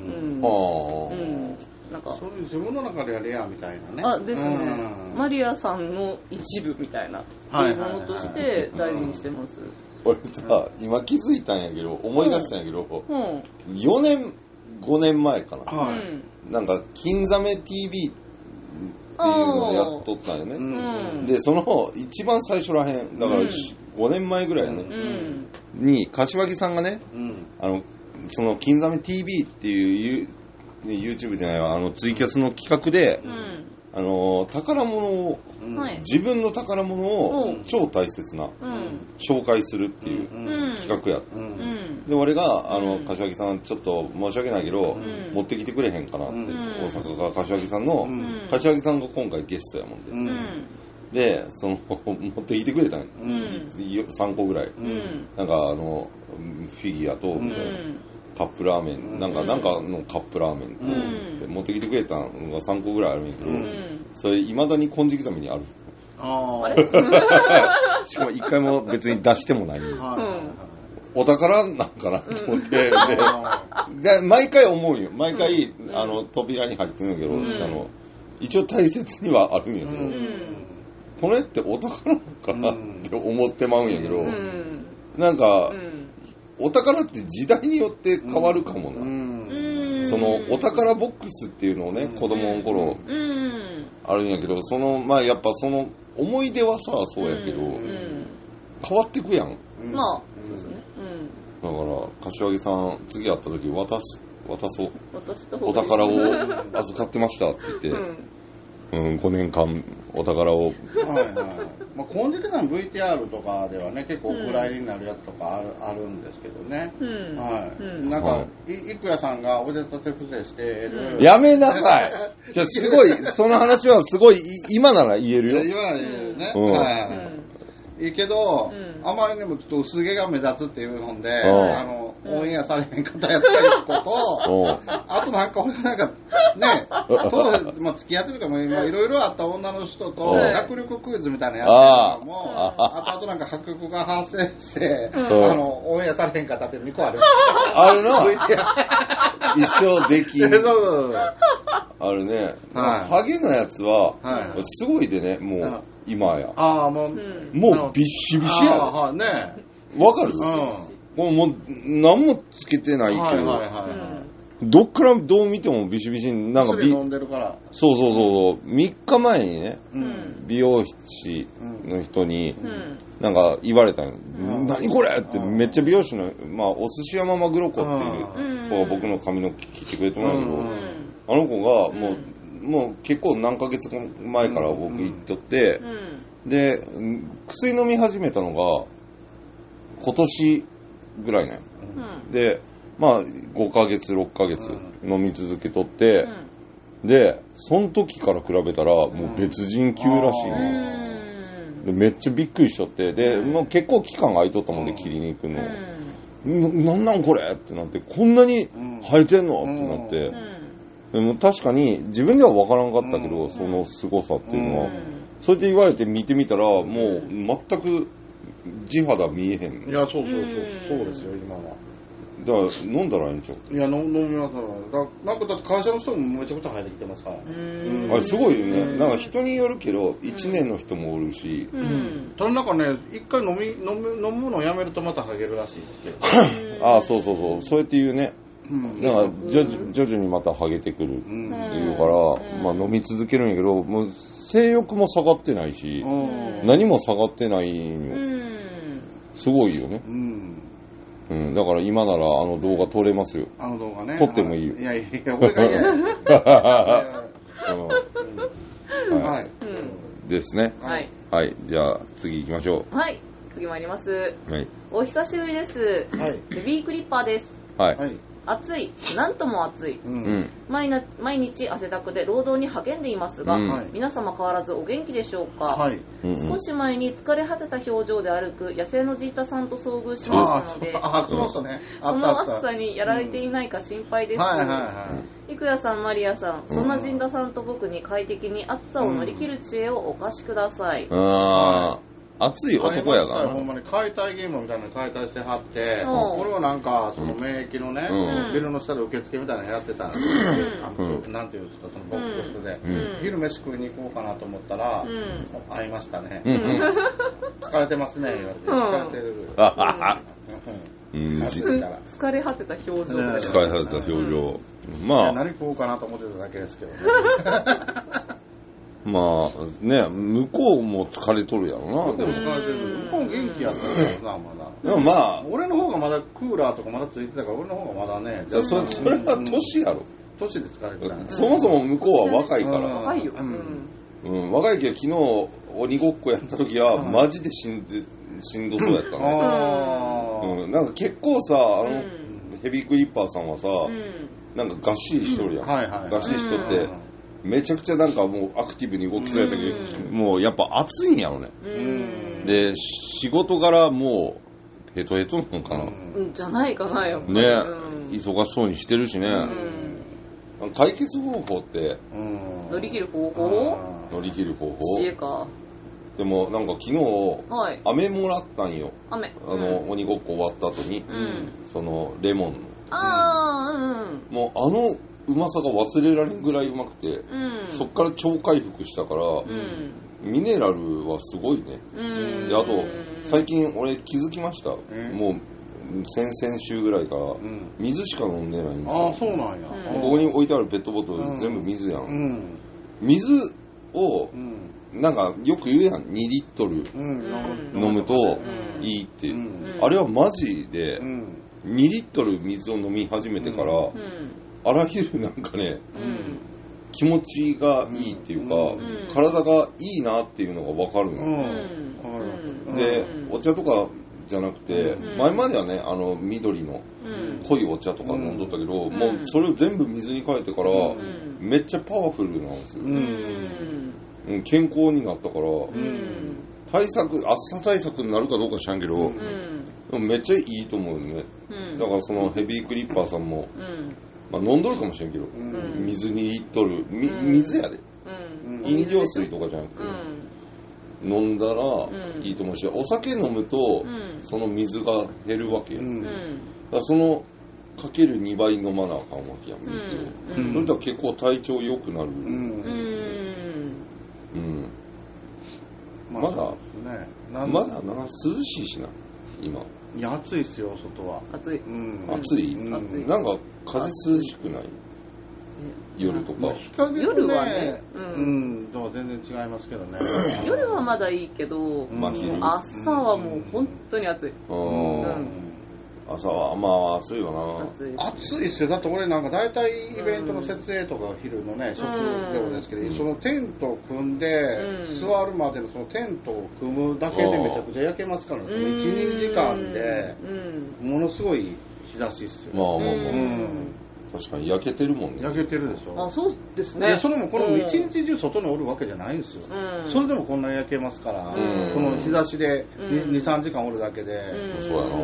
Speaker 3: なんか
Speaker 2: そういう自分の中ではレアみたいなね。
Speaker 3: ですね。マリアさんの一部みたいなっていうものとして大事にしてます。
Speaker 1: 俺さ、今気づいたんやけど、思い出したんやけど、4年、5年前かな。なんか、金ザメ TV っていうのでやっとったんよね。で、その一番最初らへん、だから5年前ぐらいやね、に、柏木さんがね、その金ザメ TV っていう、YouTube じゃないわ、ツイキャスの企画で、宝物を、自分の宝物を超大切な、紹介するっていう企画やった。で、俺が、柏木さん、ちょっと申し訳ないけど、持ってきてくれへんかなって、大阪から柏木さんの、柏木さんが今回ゲストやもんで。で、持ってきてくれたんや。3個ぐらい。なんか、フィギュアと、カップラーメン、なんかのカップラーメンって持ってきてくれたのが3個ぐらいあるんやけど、それ未だに金色ざめにある。しかも1回も別に出してもない。お宝なんかなと思って、で毎回思うよ。毎回、扉に入ってるんだけど、下の。一応大切にはあるんやけど、これってお宝なのかなって思ってまうんやけど、なんか、お宝って時代によって変わるかもな。そのお宝ボックスっていうのをね、子供の頃あるんやけど、まあやっぱその思い出はさ、そうやけど、変わってくやん。
Speaker 3: まあそうですね。
Speaker 1: だから柏木さん次会った時渡そう。お宝を預かってましたって言って。5年間お宝を。
Speaker 2: まあ、金色山 VTR とかではね、結構お蔵入りになるやつとかあるんですけどね。なんか、いくやさんがお出立て伏せしてる。
Speaker 1: やめなさい。じゃあすごい、その話はすごい、今なら言えるよ。
Speaker 2: 今なら言えるね。いいけど、あまりにもちょっと薄毛が目立つっていうので、 オンエアされへんかったやつが1個と、あとなんか俺なんかね、付き合ってるかもいろいろあった女の人と学力クイズみたいなやつも、あとなんか迫力が発生して、オンエアされへんかったって2個ある。
Speaker 1: あるな。一生できん。あるね。ハゲのやつは、すごいでね、もう、今や。もうビッシビシやで。わかる？もう、何もつけてないけど、どっからどう見てもビシビシに、なんか
Speaker 2: 飲んでるから。
Speaker 1: そう。3日前にね、美容師の人に、なんか言われたの。何これって、めっちゃ美容師の、お寿司山マグロ子っていう子が僕の髪の毛切ってくれてもらうんだけど、あの子がもう結構何ヶ月前から僕行っとって、で、薬飲み始めたのが、今年ぐらいね。で、5ヶ月、6ヶ月飲み続けとって、で、その時から比べたら、もう別人級らしいね。でめっちゃびっくりしとって、で、もう結構期間が空いとったもんで、切りに行くの。なんこれってなって、こんなに生えてんのってなって、でも確かに自分では分からんかったけど、その凄さっていうのは、それで言われて見てみたら、もう全く地肌見えへん。
Speaker 2: いや、そうですよ、今は。
Speaker 1: だから飲んだらいいんちゃう？
Speaker 2: いや、飲みますから。なんかだって会社の人もめちゃくちゃ生えてきてますから。あ
Speaker 1: れすごいよね。なんか人によるけど、1年の人もおるし。
Speaker 2: ただなんかね、一回飲むのやめるとまたハゲるらしいですけど。
Speaker 1: そう。そうやって言うね。なんか徐々にまたハゲてくるっていうから、飲み続けるんやけど、もう性欲も下がってないし、何も下がってないよ。すごいよね。だから今ならあの動画撮れますよ。
Speaker 2: あの動画ね。
Speaker 1: 撮ってもいいよ。
Speaker 2: いや、俺が嫌や。
Speaker 1: はい。ですね。はい。じゃあ次行きましょう。
Speaker 3: はい。次参ります。
Speaker 1: はい。
Speaker 3: お久しぶりです。はい。ベビークリッパーです。
Speaker 1: はい。
Speaker 3: 暑い、なんとも暑い、毎日汗だくで労働に励んでいますが、皆様変わらずお元気でしょうか？少し前に疲れ果てた表情で歩く野生のジータさんと遭遇しましたので、この暑さにやられていないか心配です。郁也さん、マリアさん、そんなジータさんと僕に快適に暑さを乗り切る知恵をお貸しください。
Speaker 1: 熱い男やが
Speaker 2: ほんまに解体ゲームみたいなの解体してはって、俺はなんかその免疫のね、ビルの下で受付みたいなのやってたんですよ。なんていうんですか、そのボックスで。昼飯食いに行こうかなと思ったら、会いましたね。疲れてますね、言われて。疲れてる。
Speaker 3: 疲れ果てた表情。
Speaker 1: 疲れ果てた表情。
Speaker 2: 何食おうかなと思ってただけですけどね。
Speaker 1: 向こうも疲れとるやろな。
Speaker 2: でも疲れてる。向こう元気やったな、まだ。
Speaker 1: でも
Speaker 2: 俺の方がまだクーラーとかまだついてたから、俺の方がまだね。
Speaker 1: それは年やろ。
Speaker 2: 年で疲れてた。
Speaker 1: そもそも向こうは若いから。
Speaker 3: 若いよ。
Speaker 1: 若いけど昨日鬼ごっこやった時はマジでしんどそうやったね。なんか結構さ、ヘビークリッパーさんはさ、なんかがっしりしとるやん。がっしりしとって。めちゃくちゃなんかもうアクティブに動きそうやったけど、もうやっぱ暑いんやろね。で、仕事柄もうヘトヘトなのかな。
Speaker 3: じゃないかなよ。
Speaker 1: ね、忙しそうにしてるしね。解決方法って、
Speaker 3: 乗り切る方
Speaker 1: 法
Speaker 3: 知恵か。
Speaker 1: でもなんか昨日、飴もらったんよ。鬼ごっこ終わった後に、そのレモンの。もううまさが忘れられんぐらいうまくて、そっから超回復したから、ミネラルはすごいね。で、あと最近俺気づきました。もう先々週ぐらいから水しか飲んでないんですよ。
Speaker 2: そうなんや。
Speaker 1: ここに置いてあるペットボトル全部水やん。水をなんかよく言うやん、2リットル飲むといいって。あれはマジで2リットル水を飲み始めてから、あらゆるなんかね、気持ちがいいっていうか、体がいいなっていうのが分かるの。で、お茶とかじゃなくて、前まではね、緑の濃いお茶とか飲んどったけど、もうそれを全部水に変えてから、めっちゃパワフルなんですよ。健康になったから、暑さ対策になるかどうか知らんけど、 めっちゃいいと思うよね、だからそのヘビークリッパーさんも、まあ、飲んどるかもしれんけど、水2リットル、水やで、飲料水とかじゃなくて、飲んだらいいと思うし、お酒飲むとその水が減るわけよ、だからそのかける2倍飲まなあかんわけやん、水を、それとは結構体調良くなる、まだな涼しいしな今。
Speaker 2: いや暑いっすよ外は。
Speaker 3: 暑い、
Speaker 1: 暑い、なんか風涼しくない？夜とか、
Speaker 3: 夜はね、
Speaker 2: だから全然違いますけどね。
Speaker 3: 夜はまだいいけど、朝はもう本当に暑い。
Speaker 1: 朝はまあ暑いわな。
Speaker 2: 暑いっすよ。だって俺なんか大体イベントの設営とか昼のね、食料ですけど、そのテントを組んで、座るまでのそのテントを組むだけでめちゃくちゃ焼けますからね。1、2時間でものすごい日差しっすよ。
Speaker 1: まあ確かに焼けてるもんね。
Speaker 2: 焼けてるでしょ。
Speaker 3: あ、そうですね。
Speaker 2: それもこの一日中外におるわけじゃないんですよ。それでもこんなに焼けますから、この日差しで2、3時間おるだけで。
Speaker 1: そうやな。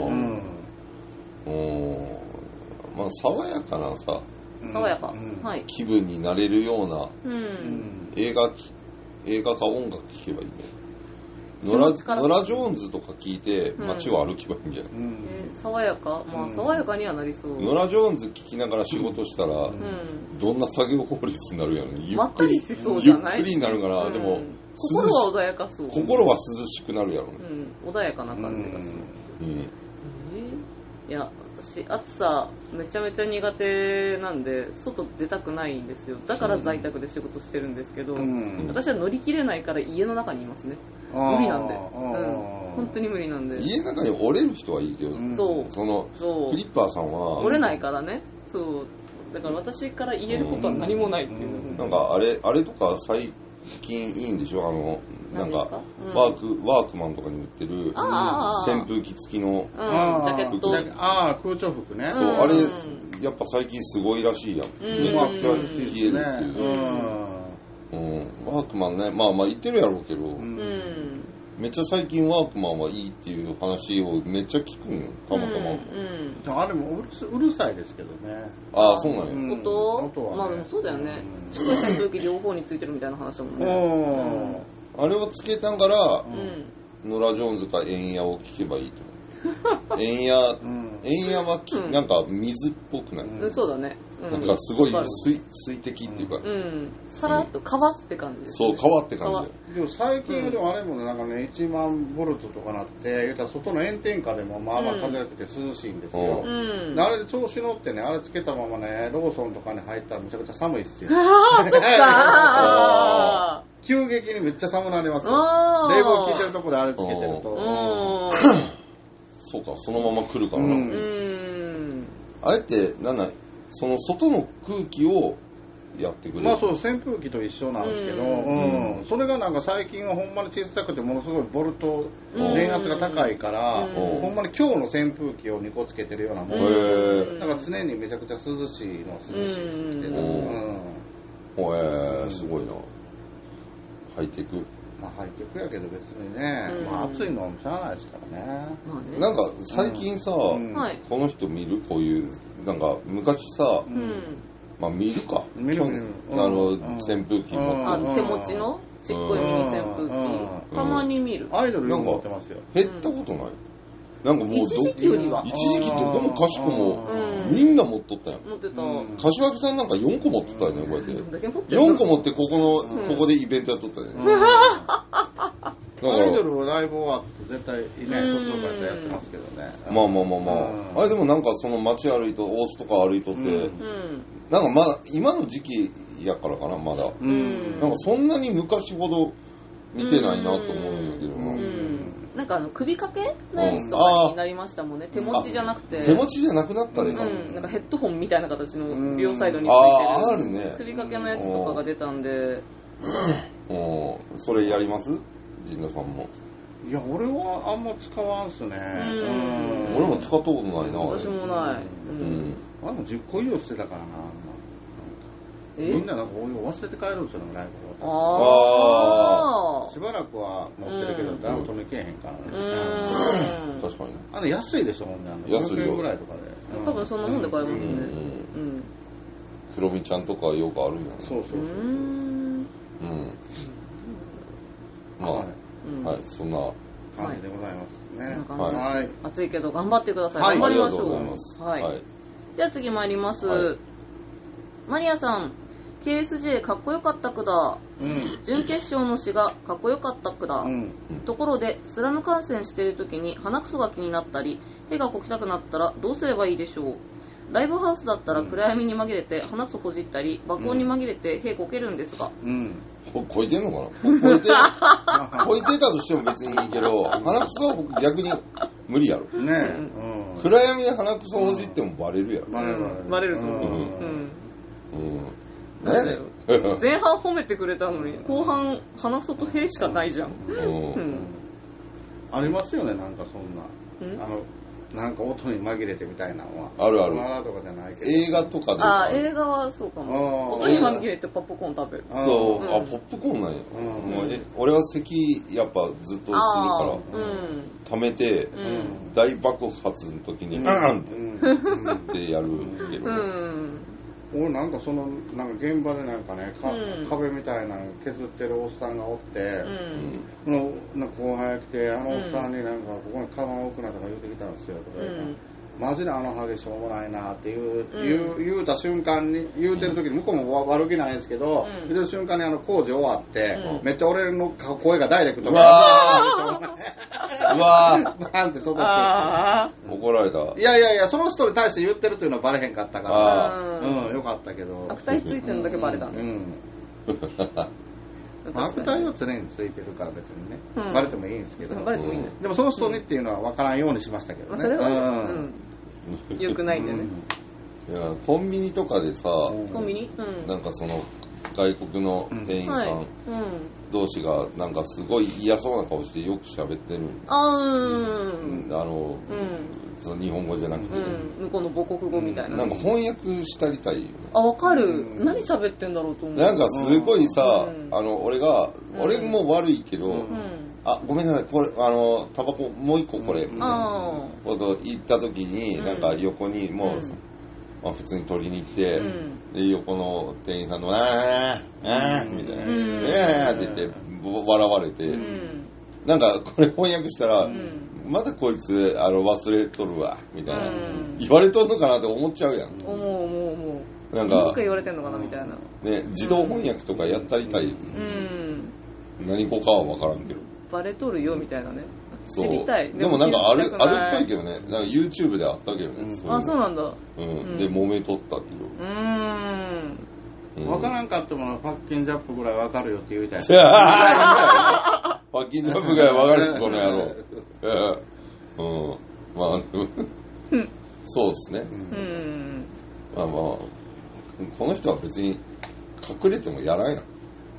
Speaker 1: まあ爽やかなさ、
Speaker 3: 爽やか、
Speaker 1: 気分になれるような映画か音楽聴けばいいね。ノラ・ジョーンズとか聞いて街を歩けばいいんじゃない？
Speaker 3: 爽やか、まあ爽やかにはなりそう。
Speaker 1: ノラ・ジョーンズ聴きながら仕事したらどんな作業効率になるやろね。
Speaker 3: まったりしそうじゃない？
Speaker 1: ゆっくりになるから、でも
Speaker 3: 心は穏やかそう。
Speaker 1: 心は涼しくなるやろね。
Speaker 3: 穏やかな感じがします。いや、私暑さめちゃめちゃ苦手なんで外出たくないんですよ。だから在宅で仕事してるんですけど、私は乗り切れないから家の中にいますね。無理なんで、本当に無理なんで。
Speaker 1: 家の中に折れる人はいいけど、そのクリッパーさんは
Speaker 3: 折れないからね。そうだから私から言えることは何もないっていう、
Speaker 1: なんかあれとか最近いいんでしょ、なんかワークマンとかに売ってる扇風機付きの
Speaker 3: ジャケット、
Speaker 2: 空調服ね。
Speaker 1: そう、あれやっぱ最近すごいらしいやん。めちゃくちゃ冷えるっていう。ワークマンね、まあ言ってるやろうけど、めっちゃ最近ワークマンはいいっていう話をめっちゃ聞くんよ、たまたま。
Speaker 2: あれもうるさいですけどね。
Speaker 1: ああ、そうなんや。
Speaker 3: 音はまあでもそうだよね。しっかり扇風機両方についてるみたいな話だもんね。
Speaker 1: あれをつけたから、ノラ・ジョーンズかエンヤを聞けばいいと思う。エンヤはなんか水っぽくない？
Speaker 3: そうだね。
Speaker 1: なんかすごい水滴っていうか、
Speaker 3: さらっと川って感じ。
Speaker 1: そう、川って感
Speaker 2: じ。でも最近でもあれもね、なんかね、1万ボルトとかなって、言うたら外の炎天下でもまあまあ風が出て涼しいんですよ。あれで調子乗ってね、あれつけたままね、ローソンとかに入ったらめちゃくちゃ寒いっすよ。
Speaker 3: ああ、そっか。
Speaker 2: 急激にめっちゃ寒なりますよ。冷房効いてるとこであれつけてると。
Speaker 1: そうか、そのまま来るからな。あれってその外の空気をやってくれる。
Speaker 2: まあそう、扇風機と一緒なんですけど、それがなんか最近はほんまに小さくてものすごいボルト、電圧が高いから、ほんまに今日の扇風機を2個つけてるようなもんで、だから常にめちゃくちゃ涼しいのは涼しいですけど。
Speaker 1: すごいな。ハイテク。
Speaker 2: まあハイテクやけど別にね、まあ暑いのはしゃあないですからね。
Speaker 1: なんか最近さ、この人見る？こういうなんか昔さ、まあ見るか。
Speaker 2: 見る。
Speaker 1: 扇風機
Speaker 3: 持って手持ちのちっこいミニ扇風機。たまに見る。
Speaker 2: アイドルよく持ってますよ。
Speaker 1: 減ったことない？なんかもう
Speaker 3: 一時期よりは。
Speaker 1: 一時期どこもかしこもみんな持っとったやん。
Speaker 3: 持ってた。
Speaker 1: 柏木さんなんか4個持ってたよね、こうやって。4個持ってここでイベントやっとったよね。
Speaker 2: アイドルはライブ終わって絶対ね、そっちの会社やってますけどね。
Speaker 1: まあ。あれでもなんかその街歩いと、大須とか歩いとって、なんかまだ今の時期やからかな、まだ。なんかそんなに昔ほど見てないなと思うんだけどな。
Speaker 3: なんか首掛けのやつとかになりましたもんね。手持ちじゃなくて。
Speaker 1: 手持ちじゃなくなったでか。
Speaker 3: なんかヘッドホンみたいな形の両サイドについてる。
Speaker 1: あるね。
Speaker 3: 首掛けのやつとかが出たんで。
Speaker 1: それやります？陣田さんも。
Speaker 2: いや、俺はあんま使わんすね。
Speaker 1: 俺も使ったことないな。
Speaker 3: 私もない。
Speaker 2: あれも10個以上してたからな。みんななんか忘れて帰るんですよね、ライブ。 しばらくは持ってるけど、誰も止めけえへんからね。
Speaker 1: 確かに。
Speaker 2: 安いですもんね。
Speaker 1: 安いよ。
Speaker 2: 500円ぐらいとかで。
Speaker 3: 多分そんなもんで買えますね。
Speaker 1: クロミちゃんとかよくあるよね。
Speaker 2: そう。
Speaker 1: まあ、はい、そんな
Speaker 2: 感じでございますね。
Speaker 3: はい。暑いけど頑張ってください。
Speaker 1: はい、
Speaker 3: 頑張りましょう。
Speaker 1: ありがとうございます。
Speaker 3: はい。では次参ります。マリアさん、KSJ かっこよかった句だ。準決勝の詩がかっこよかった句だ。ところで、スラム観戦しているときに鼻くそが気になったり、手がこきたくなったらどうすればいいでしょう。ライブハウスだったら暗闇に紛れて鼻くそほじったり、爆音に紛れて屁こけるんですが。
Speaker 1: こいてんのかなこいてたとしても別にいいけど、鼻くそは逆に無理やろ。
Speaker 2: ね
Speaker 1: 暗闇で鼻くそほじってもバレるやろ。
Speaker 3: バレると思う。前半褒めてくれたのに、後半鼻くそと屁しかないじゃん。
Speaker 2: ありますよね、なんかそんな。なんか音に紛れてみたいなのは。
Speaker 1: ある。
Speaker 2: とかじゃないけど。
Speaker 1: 映画とかで。
Speaker 3: 映画はそうかも。音に紛れてポップコーン食べる。
Speaker 1: そう、ポップコーンなんや。俺は咳やっぱずっとするから、溜めて、大爆発の時に、ってやるけど。
Speaker 2: 俺なんか現場でなんかね、壁みたいなの削ってるおっさんがおって、後輩が来て、おっさんになんかここにカバン置くなとか言うてきたんですよとか言うからマジでハゲしょうもないなって言うた瞬間に、言うてる時に向こうも悪気ないんですけど、言うてる瞬間に工事終わって、めっちゃ俺の声がダイレクトで、うわーバンって届く。
Speaker 1: 怒られた。
Speaker 2: いや、その人に対して言ってるというのはバレへんかったから、よかったけど。
Speaker 3: 悪態ついてるのだけバレたね。
Speaker 2: 悪態は常についてるから別にね、バレてもいいんですけど。
Speaker 3: バレてもいいね。
Speaker 2: でもその人にっていうのは分からんようにしましたけどね。
Speaker 3: それはよくないんだよね。
Speaker 1: いや、コンビニとかでさ、なんかその外国の店員さん同士がなんかすごい嫌そうな顔してよく喋ってる。その日本語じゃなくて、
Speaker 3: 向こうの母国語みたいな。
Speaker 1: なんか翻訳したりたいよね。
Speaker 3: わかる。何喋ってんだろうと思う。
Speaker 1: なんかすごいさ、俺も悪いけど、ごめんなさい、これ、タバコもう一個これ、みたいなこと言った時に、なんか横にもう、普通に取りに行って、で、横の店員さんの、みたいな、って言って、笑われて、なんかこれ翻訳したら、まだこいつ忘れとるわみたいな、言われとんのかなって思っちゃうやん。
Speaker 3: 思う
Speaker 1: なんか
Speaker 3: よく言われてんのかなみたいな
Speaker 1: ね、自動翻訳とかやったりたい。何語かは分からんけど
Speaker 3: バレとるよみたいなね。知りたい。
Speaker 1: でもなんかあるっぽいけどね。なんか YouTube であったけどね。
Speaker 3: そうなんだ。
Speaker 1: で揉めとったけど。
Speaker 2: 分からんかってもパッキンジャップぐらい分かるよって言いたい。
Speaker 1: パッキンジャップぐらい分かるこの野郎。まあそうですね。まあこの人は別に隠れてもやらんやん。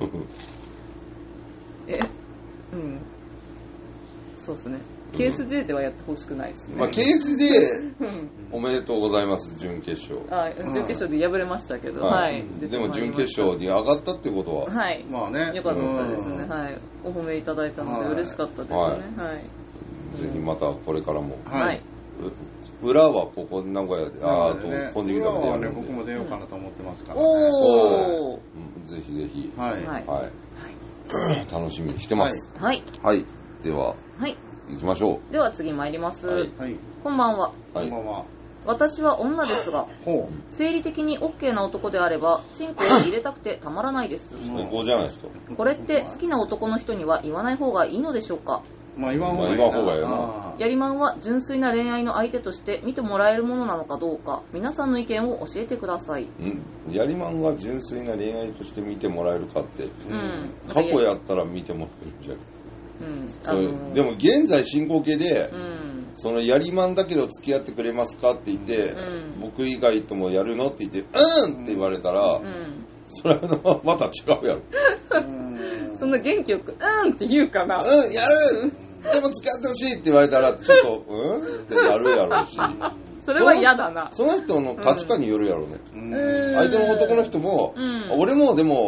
Speaker 3: そうですね。KSJ ではやってほしくないですね。
Speaker 1: まあ KSJ おめでとうございます。準決勝。
Speaker 3: 準決勝で敗れましたけど、
Speaker 1: でも準決勝に上がったってことは、
Speaker 2: まあね、
Speaker 3: よかったですね。お褒めいただいたので嬉しかったですね。
Speaker 1: ぜひまたこれからも。裏はここ名古屋で、金色山でやるんで。
Speaker 2: 僕も出ようかなと思ってますから。
Speaker 1: ぜひぜひ。
Speaker 2: はい
Speaker 1: 楽しみにしてます。では、行きましょ
Speaker 3: う。では次参ります。こんばんは。
Speaker 2: こんばんは。
Speaker 3: 私は女ですが、生理的に OK な男であれば、チンコを入れたくてたまらないです。
Speaker 1: 最高じゃないですか。
Speaker 3: これって好きな男の人には言わない方がいいのでしょうか？
Speaker 2: 言わん方がいい
Speaker 1: な。
Speaker 3: やりまんは純粋な恋愛の相手として見てもらえるものなのかどうか、皆さんの意見を教えてください。
Speaker 1: やりまんは純粋な恋愛として見てもらえるかって、過去やったら見てもらえるんじゃん。でも現在進行形で、そのやりまんだけど付き合ってくれますかって言って、僕以外ともやるのって言ってって言われたら、それはまた違うやろ。
Speaker 3: そんな元気よくって言うかな。
Speaker 1: やるでも付き合ってほしいって言われたらちょっとってなるやろうし。
Speaker 3: それは嫌だな。
Speaker 1: その人の価値観によるやろうね。相手の男の人も、俺もでも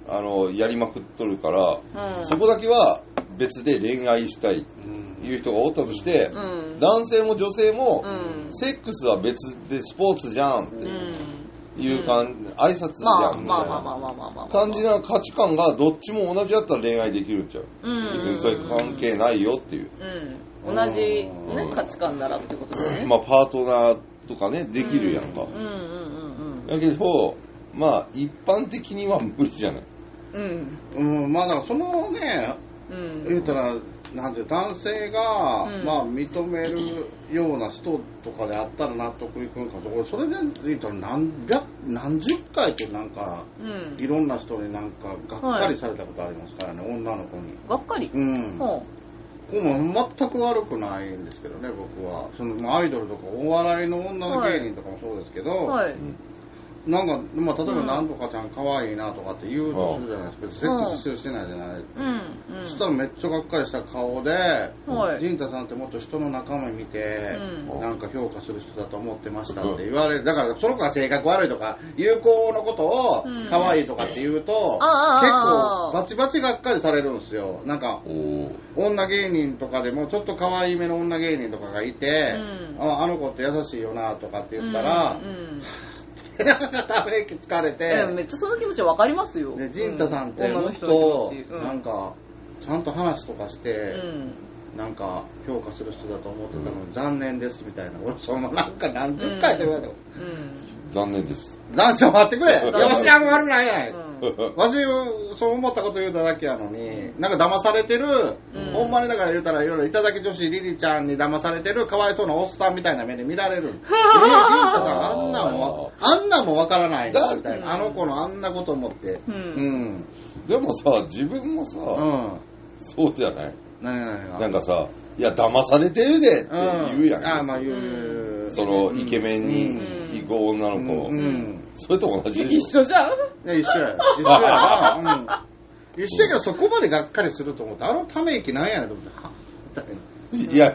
Speaker 1: やりまくっとるから、そこだけは別で恋愛したいいう人がおったとして、男性も女性も、セックスは別でスポーツじゃんっていう挨拶じゃんみたいな感じな価値観がどっちも同じだったら恋愛できるんちゃう。別にそういう関係ないよっていう。
Speaker 3: 同じ、ね、価値観ならってことだね。
Speaker 1: まあパートナーとかねできるやんか。だけどまあ一般的には無理じゃない。
Speaker 2: まあだからそのね、言うたらなんて男性が、まあ認めるような人とかであったら納得いくんかと、それで言うたら何十回ってなんか、いろんな人になんかがっかりされたことありますからね、女の子に。
Speaker 3: がっかり？
Speaker 2: 全く悪くないんですけどね、僕は。そのアイドルとかお笑いの女の芸人とかもそうですけど、なんか、まあ、例えばなんとかちゃん可愛いなとかって言うとするじゃないですか。セックスしてないじゃないですか。そしたらめっちゃがっかりした顔で、陣太さんってもっと人の中身見て、なんか評価する人だと思ってましたって言われる。だからその子が性格悪いとか、有効のことを可愛いとかって言うと、結構バチバチがっかりされるんですよ。なんか、女芸人とかでもちょっと可愛いめの女芸人とかがいて、あの子って優しいよなとかって言ったら、なんかため息疲れて、
Speaker 3: めっちゃその気持ち分かりますよ。
Speaker 2: で陣太さんってもっとなんかちゃんと話とかして、なんか評価する人だと思ってたのに残念ですみたいな。俺そのなんか何十回って言われても、
Speaker 1: 残念です。
Speaker 2: ちょっと待ってくれ。わしは悪ないやない。わしそう思ったこと言うただけやのに、なんか騙されてる、ほんまにだから言うたらいろいろいただき女子リリちゃんに騙されてるかわいそうなおっさんみたいな目で見られる。陣太さんあんなんもわからないのみたいな。あの子のあんなこと思って。
Speaker 1: でもさ、自分もさ、そうじゃない。なんかさ、いや騙されてるでって言うやん。
Speaker 2: まあ言う。
Speaker 1: そのイケメンに行く女の子。それと同じでしょ。
Speaker 3: 一緒じゃん。
Speaker 2: 一緒やな。一緒やけどそこまでがっかりすると思って、あのため息なんやねんと思って。
Speaker 1: いや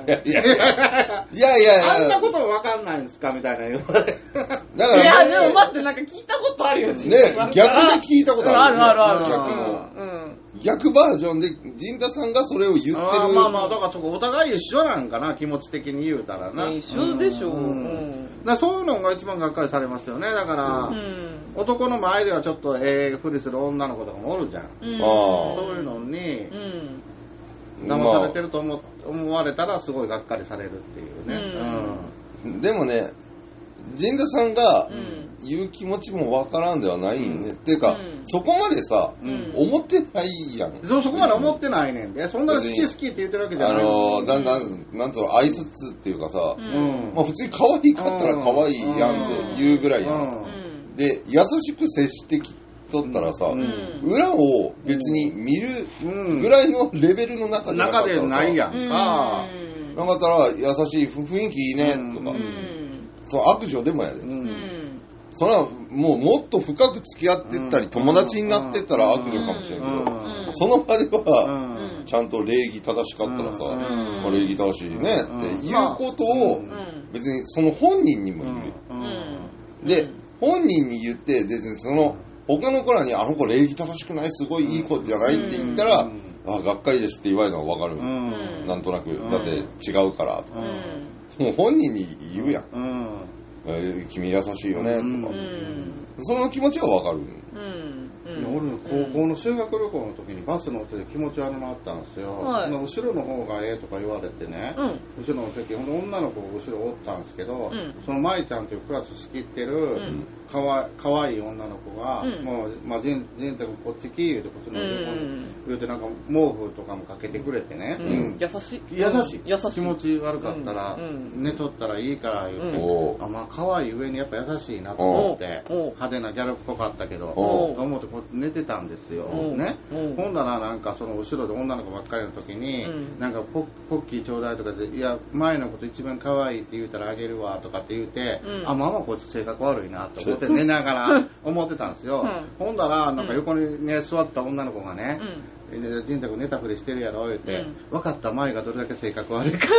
Speaker 2: あんなことも分かんないんですかみたいな言われ。
Speaker 3: だからいやでも待って、なんか聞いたことあるよね。
Speaker 1: 逆で聞いたことある。
Speaker 3: ある。
Speaker 1: 逆バージョンで陣太さんがそれを言ってる。
Speaker 2: まあだからそこお互い一緒なんかな、気持ち的に言うたらな。
Speaker 3: 一緒でしょ。
Speaker 2: だそういうのが一番がっかりされますよね。だから、男の前ではちょっとふりする女の子とかもおるじゃん。そういうのに騙されてると思われたらすごいがっかりされるっていうね。
Speaker 1: でもね、陣太さんが言う気持ちもわからんではないんね。っていうか、そこまでさ、思ってないやん。
Speaker 2: そこまで思ってないねんで。そんな好き好きって言ってるわけじゃない。
Speaker 1: なんつうの、愛想っていうかさ、まあ普通に可愛かったら可愛いやんって言うぐらいやん。で、優しく接してきとったらさ、裏を別に見るぐらいのレベルの中でなかったらさ、
Speaker 2: ないやんか。
Speaker 1: なかったら優しい雰囲気いいねとか、その悪女でもやで。それはもっと深く付き合ってったり友達になってったら悪女かもしれんけど、その場ではちゃんと礼儀正しかったらさ、礼儀正しいねっていうことを別にその本人にも言う。で、本人に言って別にその他の子らにあの子礼儀正しくない、すごいいい子じゃないって言ったら、がっかりですって言われるのは分かる。なんとなく。だって違うから。もう本人に言うやん。君優しいよねとか、その気持ちはわかる。
Speaker 2: 俺高校の修学旅行の時にバス乗ってて気持ち悪くなったんですよ。後ろの方がええとか言われてね、後ろの席、女の子が後ろおったんですけど、その舞ちゃんというクラス仕切ってるかわいい女の子が、もう、まあ、ジンタ君こっち来言うてこっちの横に言うて、なんか毛布とかもかけてくれてね、
Speaker 3: 優しい
Speaker 2: 気持ち悪かったら、寝とったらいいから言うて、まあ可愛い上にやっぱ優しいなと思って、派手なギャルっぽかったけど、思ってこう寝てたんですよ、ね。ほんならなんかその後ろで女の子ばっかりの時に、なんかポッキーちょうだいとかで、いや前のこと一番可愛いって言うたらあげるわとかって言うて、ママこいつ性格悪いなと思って寝ながら思ってたんですよ。ほんならなんか横にね座ってた女の子がね、陣太君寝たふりしてるやろ言うて、分かった舞がどれだけ性格悪いか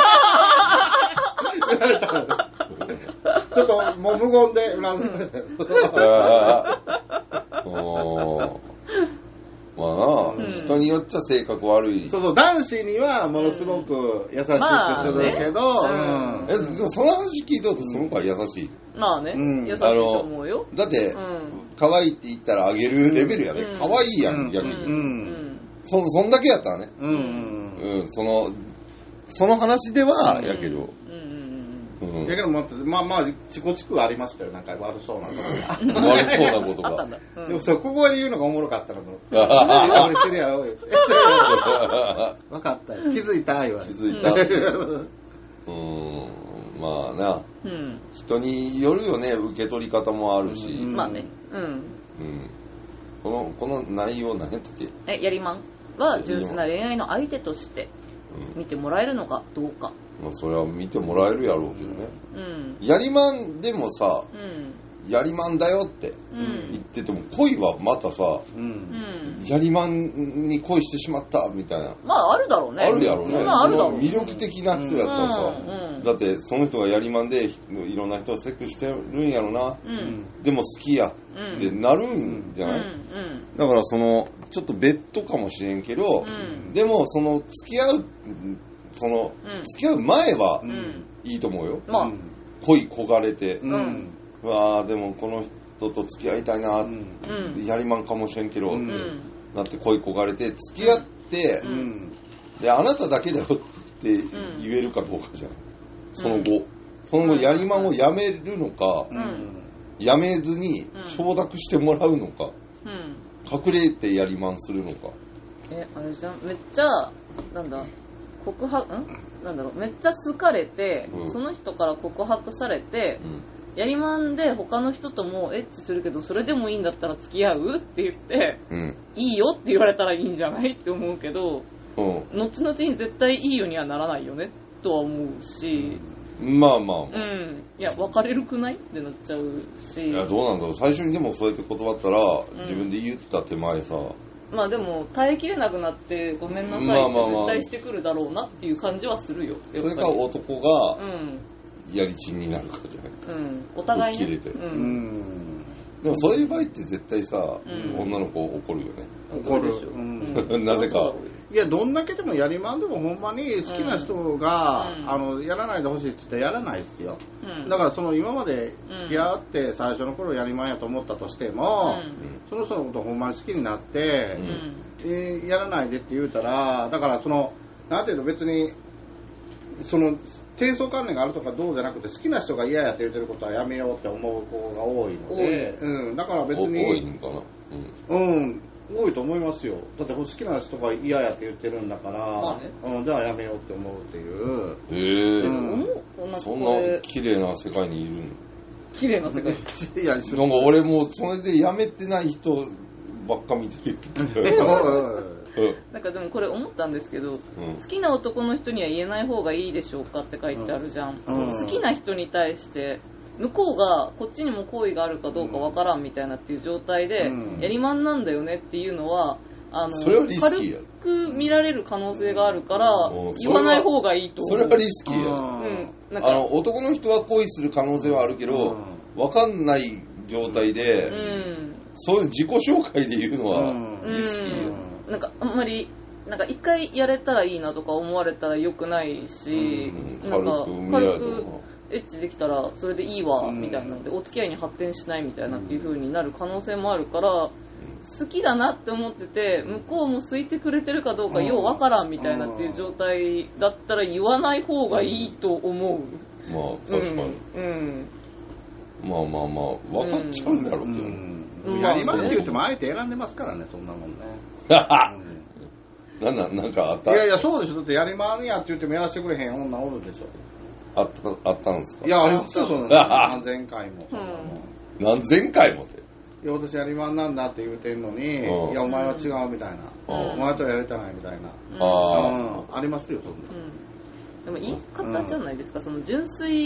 Speaker 2: 言われたのでちょっともう無言でうなずきましたよ。
Speaker 1: 人によっちゃ性格悪い。
Speaker 2: そうそう、男子にはものすごく優しくするけど、
Speaker 1: でもその話聞いたとその子は優しい。
Speaker 3: まあね、優しいと思うよ。
Speaker 1: だって、可愛いって言ったらあげるレベルやね。可愛いやん、逆に。そんだけやったらね。その話では、やけど。
Speaker 2: やけど、まあ、チコチクありましたよ、なんか悪そうなこと
Speaker 1: が。悪そうなことが。
Speaker 2: でも、ここで言うのがおもろかったなと思って。俺してるやろ、分かったよ。気づいた言われて。
Speaker 1: 気づいた。まあな。人によるよね、受け取り方もあるし。
Speaker 3: まあね。
Speaker 1: この内容何やったっけ？
Speaker 3: やりまんは純粋な恋愛の相手として見てもらえるのかどうか。
Speaker 1: まあそれは見てもらえるやろうけどね。やりまんでもさ、やりまんだよって言ってても、恋はまたさ、やりまんに恋してしまったみたいな。
Speaker 3: まああるだろうね。
Speaker 1: あるやろうね。その魅力的な人やったらさ、だってその人がやりまんでいろんな人をセックスしてるんやろな。でも好きやってなるんじゃない？だからちょっと別途かもしれんけど、でも付き合う前はいいと思うよ。恋焦がれて。わあでもこの人と付き合いたいな、やりまんかもしれんけど、だって恋焦がれて付き合って、であなただけだよって言えるかどうかじゃない。その後やりまんをやめるのか、やめずに承諾してもらうのか、隠れてやりまんするのか。
Speaker 3: あれじゃん、めっちゃなんだ告白なんだろう、めっちゃ好かれて、その人から告白されて。やりまんで他の人ともエッチするけどそれでもいいんだったら付き合うって言って、いいよって言われたらいいんじゃないって思うけど、後々に絶対いいよにはならないよねとは思うし、
Speaker 1: まあ
Speaker 3: いや別れるくないってなっちゃうし、い
Speaker 1: やどうなんだろう。最初にでもそうやって断ったら、自分で言った手前さ、
Speaker 3: まあでも耐えきれなくなってごめんなさいって絶対してくるだろうなっていう感じはするよ。
Speaker 1: それか男が、やりちんになるかじゃない。
Speaker 3: お互いに。
Speaker 1: 切れて。でもそういう場合って絶対さ、女の子怒るよね。
Speaker 2: 怒る。
Speaker 1: なぜか。
Speaker 2: いや、どんだけでもやりまんでもほんまに好きな人が、やらないでほしいって言ったらやらないですよ。だから今まで付き合って最初の頃やりまんやと思ったとしても、その人のことをほんまに好きになって、やらないでって言うたら、だからなんていうの、別に、低層観念があるとかどうじゃなくて、好きな人が嫌やって言ってることはやめようって思う子が多いので、だから別に
Speaker 1: 多いんかな。
Speaker 2: 多いと思いますよ。だって好きな人が嫌やって言ってるんだから、じゃあやめようって思うっていう。
Speaker 1: そんな綺麗な世界にいるの？
Speaker 3: 綺麗な世界。
Speaker 2: いや、
Speaker 1: なんか俺もそれでやめてない人ばっか見てる。
Speaker 3: なんかでもこれ思ったんですけど、好きな男の人には言えない方がいいでしょうかって書いてあるじゃん。好きな人に対して向こうがこっちにも好意があるかどうかわからんみたいなっていう状態で、やりまんなんだよねっていうのは軽く見られる可能性があるから言わない方がいいと思う。
Speaker 1: それはリスキーや。男の人は恋する可能性はあるけど、わかんない状態で、そういう自己紹介で言うのはリスキーや。
Speaker 3: なんかあんまり一回やれたらいいなとか思われたら良くないし、なんか軽くエッチできたらそれでいいわみたいなのでお付き合いに発展しないみたいなっていう風になる可能性もあるから、好きだなって思ってて向こうも好いてくれてるかどうかようわからんみたいなっていう状態だったら言わない方がいいと思う。
Speaker 1: まあ確かに。まあ分かっちゃうんだろうけど。
Speaker 2: やりまんって言ってもあえて選んでますからね、そんなもんね。
Speaker 1: なんかあった？
Speaker 2: いやそうでしょ。だってやりまんやって言ってもやらせてくれへん女おるでしょ。
Speaker 1: あったんですか？
Speaker 2: いや、ありますよ、何千回も。
Speaker 1: 何千回もって。
Speaker 2: いや、私やりまんなんだって言うてんのに、いや、お前は違うみたいな。お前とはやりたないみたいな。ありますよ、そんな。
Speaker 3: でも言い方じゃないですか、純粋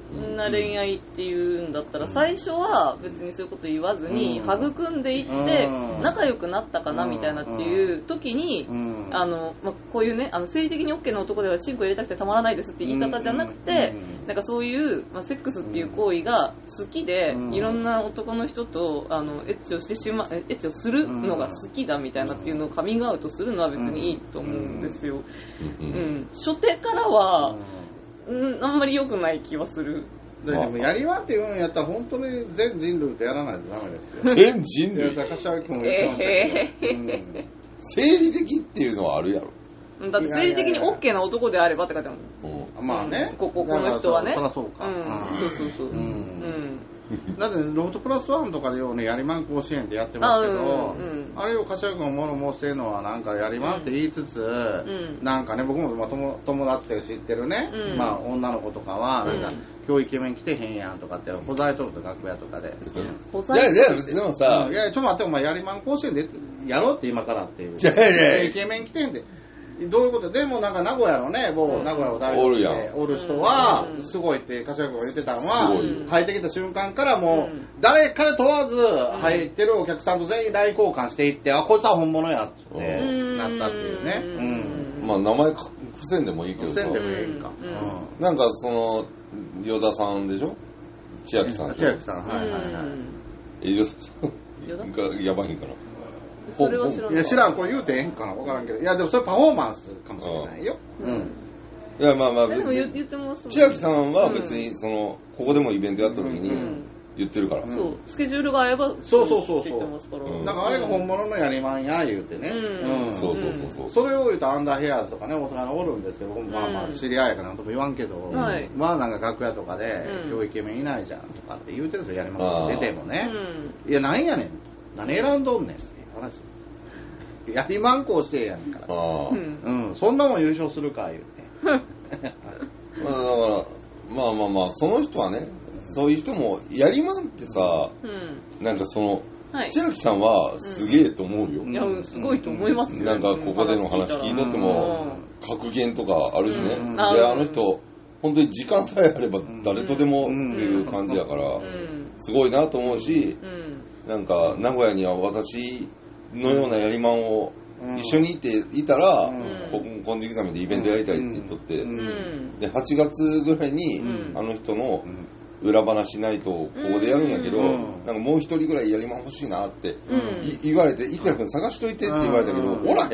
Speaker 3: な恋愛っていうんだったら、最初は別にそういうこと言わずに育んでいって仲良くなったかなみたいなっていう時に、こういうね、生理的に OK な男ではチンコ入れたくてたまらないですって言い方じゃなくて、なんかそういう、セックスっていう行為が好きで、いろんな男の人とエッチをするのが好きだみたいなっていうのをカミングアウトするのは別にいいと思うんですよ。初手からはあんまり良くない気はする。
Speaker 2: でもやりまって言うんやったら本当に全人類とやらないとダメですよ。
Speaker 1: 全人類。
Speaker 2: 柏木君も言ってましたけど、
Speaker 1: 生理的っていうのはあるやろ。
Speaker 3: だって生理的に OK な男であればって書いてある
Speaker 2: もん。まあね。
Speaker 3: この人はね。
Speaker 2: そりゃそうか。
Speaker 3: そう。
Speaker 2: だってロフトプラスワンとかでようね、やりまん甲子園ってやってますけど、あれを柏君が物申してるのはなんかやりまんって言いつつ、なんかね、僕も友達で知ってるね、女の子とかはなんか今日イケメン来てへんやんとかってほざいとると楽屋とかで。
Speaker 1: でもさ、
Speaker 2: いやちょっと待ってお前やりまん甲子園でやろうって今からっていう。イケメン来てんで。どういうことでもなんか名古屋のね、もう名古屋を代表しておる人は、すごいって柏君が言ってたのは、入ってきた瞬間からもう、誰から問わず入ってるお客さんと全員 LINE 交換していって、こいつは本物やってなったっていうね。
Speaker 1: まあ名前伏せんでもいいけど
Speaker 2: さ。伏せんでもいいか。
Speaker 1: なんかその、与田さんでしょ？千秋さんでしょ？
Speaker 2: 千秋さん、はい
Speaker 1: 与田さんがやばいんかな。
Speaker 3: それは知らない。
Speaker 2: いや知らん、これ言うてええんかな分からんけど、いやでもそれパフォーマンスかもしれないよ。
Speaker 1: いやまあ
Speaker 3: でも言ってますもんね。
Speaker 1: 千秋さんは別にここでもイベントやった時に言ってるから。
Speaker 3: そうスケジュールが合えば
Speaker 2: そう
Speaker 3: 言ってますから。
Speaker 2: だからあれが本物のやりまんや言うてね。
Speaker 1: そう。
Speaker 2: それを言うとアンダーヘアーズとかね大阪におるんですけど、まあ知り合いかなんとも言わんけど、まあなんか楽屋とかで今日イケメンいないじゃんとかって言うてるとやりまん出てもね。いやなんやねん。何選んどんねんっていう話です。やりまんこうしてやんから。そんなもん優勝するか言うて。
Speaker 1: だからまあその人はね、そういう人もやりまんってさ、なんか千秋さんはすげえと思うよ。
Speaker 3: いやすごいと思いますね。
Speaker 1: なんかここでの話聞いとっても格言とかあるしね。であの人本当に時間さえあれば誰とでもっていう感じやからすごいなと思うし、なんか名古屋には私のようなやりまんを一緒にいたら、金色亀でイベントやりたいって言っとって、で8月ぐらいにあの人の裏話ないとここでやるんやけど、なんかもう一人ぐらいやりまん欲しいなって言われて、いくやくん探しといてって言われたけど、おらへんって。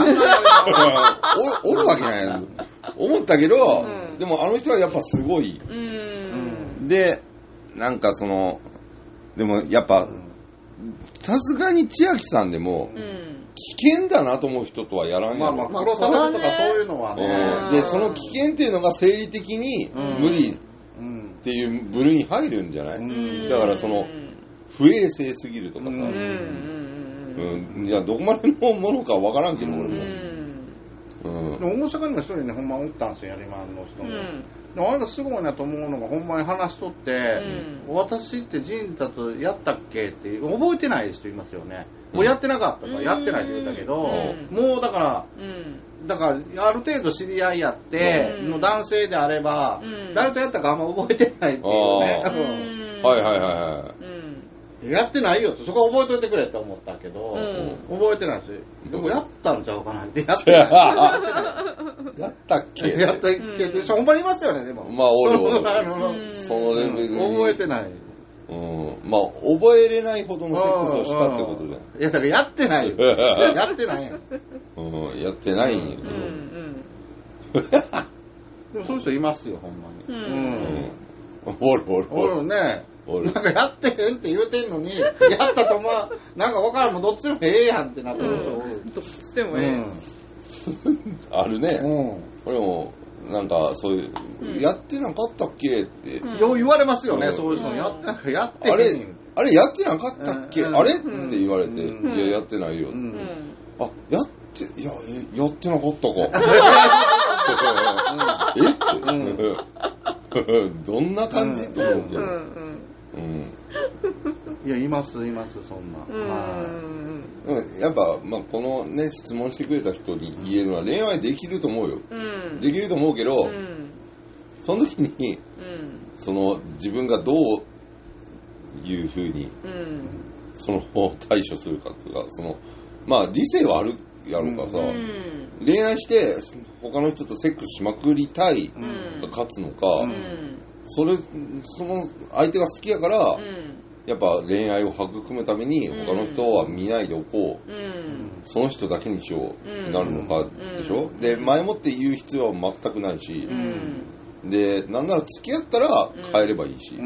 Speaker 1: おるわけないやん。思ったけど、でもあの人はやっぱすごい。で、なんかでもやっぱ、さすがに千秋さんでも、危険だなと思う人とはやらんやろ。
Speaker 2: まあ殺されるとかそういうのはね。
Speaker 1: で、その危険っていうのが生理的に無理っていう部類に入るんじゃない？だから不衛生すぎるとかさ。いや、どこまでのものかわからんけど、俺も。
Speaker 2: 大阪にも一人ね、ほんまおったんですよ、やりまんの人も。でもあれがすごいなと思うのがほんまに話しとって、私って陣太とやったっけって覚えてない人いますよね。もうやってなかったからやってないって言ったけど、もうだからある程度知り合いやっての男性であれば、誰とやったかあんま覚えてないっていうね。やってないよって、そこは覚えといてくれって思ったけど、覚えてないし、でもやったんちゃうかなってやってない。
Speaker 1: やったっけ
Speaker 2: やったっけほんまにいますよね、でも。
Speaker 1: まあ、そのレベルに。
Speaker 2: 覚えてない。
Speaker 1: まあ、覚えれないほどのセックスをしたってことじゃん。
Speaker 2: いや、だからやってないよ。やってないやん。
Speaker 1: やってないんやけど。
Speaker 2: でもそういう人いますよ、ほんまに。
Speaker 1: おる
Speaker 2: ね。なんかやってへんって言うてんのに、やったとなんか分からんもどっちでもええやんってなってる人おる。
Speaker 3: どっちでもええ。
Speaker 1: あるね。俺も、なんかそういう、やってなかったっけって。
Speaker 2: よう言われますよね、そういう人に。やってへん。
Speaker 1: あれやってなかったっけあれって言われて、いや、やってないよ。あ、やってなかったか。ってどんな感じと思うけど。
Speaker 2: いや、います、そんな。
Speaker 1: やっぱ、まあ、このね、質問してくれた人に言えるのは恋愛できると思うよ。できると思うけど、 その時に、その自分がどういうふうに、その対処するかとか、そのまあ理性はあるやろうからさ、恋愛して他の人とセックスしまくりたいが勝つのか、その相手が好きやから、やっぱ恋愛を育むために他の人は見ないでおこう、その人だけにしようってなるのかでしょ、で前もって言う必要は全くないし、でなんなら付き合ったら変えればいいし、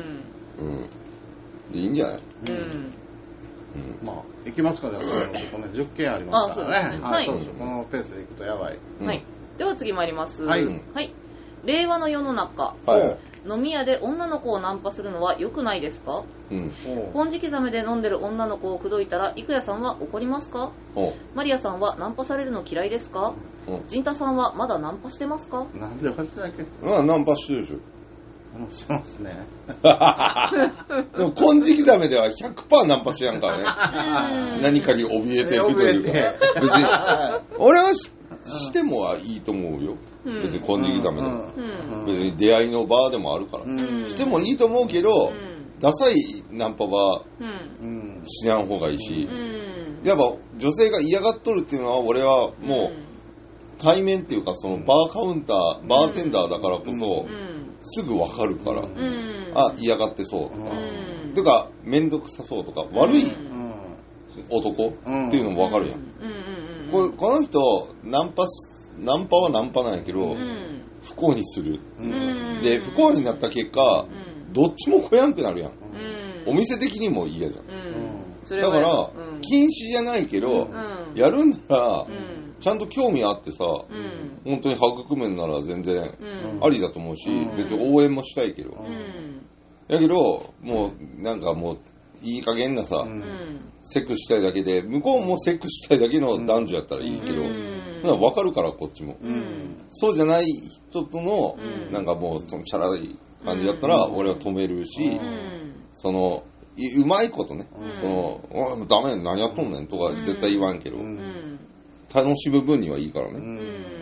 Speaker 1: でいいんじゃない？
Speaker 2: まあ行きますかね。10件ありますからね。はい。そうそう、このペースで行くとやばい。
Speaker 3: はい。では次参ります。
Speaker 2: はい。
Speaker 3: 令和の世の中、飲み屋で女の子をナンパするのは良くないですか？金色ザメで飲んでる女の子を口説いたら郁也さんは怒りますか？マリアさんはナンパされるの嫌いですか？陣太さんはまだナンパしてますか？
Speaker 2: なんでかしてないっけ？
Speaker 1: ナンパしてるでしょ。
Speaker 2: してますね。
Speaker 1: でも金色ザメでは 100% ナンパしやんからね。何かに怯えてるというか。別に俺はしてもはいいと思うよ。別に金色ザメでも。別に出会いの場でもあるから。してもいいと思うけど、ダサいナンパはしやん方がいいし、やっぱ女性が嫌がっとるっていうのは俺はもう対面っていうかそのバーカウンター、バーテンダーだからこそすぐわかるから、あ、嫌がってそうとか、とかめんどくさそうとか悪い男っていうのもわかるやん。この人ナンパはナンパなんやけど、不幸にする、で不幸になった結果、どっちも来やんくなるやん、お店的にも嫌じゃん、だから、禁止じゃないけど、やるんなら、ちゃんと興味あってさ、本当に育むんなら全然ありだと思うし、別に応援もしたいけど、だけどもうなんかもういい加減なさ、セックスしたいだけで、向こうもセックスしたいだけの男女やったらいいけど、分かるからこっちも、そうじゃない人とのなんかもうそのチャラい感じだったら俺は止めるし、そのうまいことね、そのダメ何やっとんねんとか絶対言わんけど、楽しむ分にはいいからね、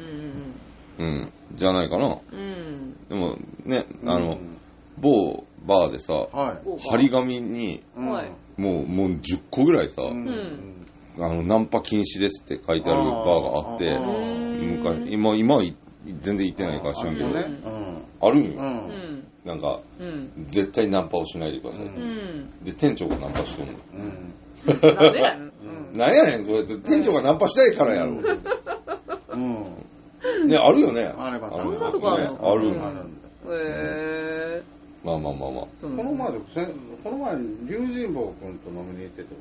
Speaker 1: じゃないかな。でもね、某バーでさ、張り紙にもう10個ぐらいさ、ナンパ禁止ですって書いてあるバーがあって、今は全然行ってないから知らんけど、あるんよ、なんか、絶対ナンパをしないでくださいって、で店長がナンパしとんの、なんでやねん、なんやねん、そうやって店長がナンパしたいからやろ、ね、あるよね、
Speaker 2: あれば
Speaker 3: そんなとこあるの？
Speaker 1: あるんだ。まあ。こ
Speaker 2: の前に龍神坊君と飲みに行ってて、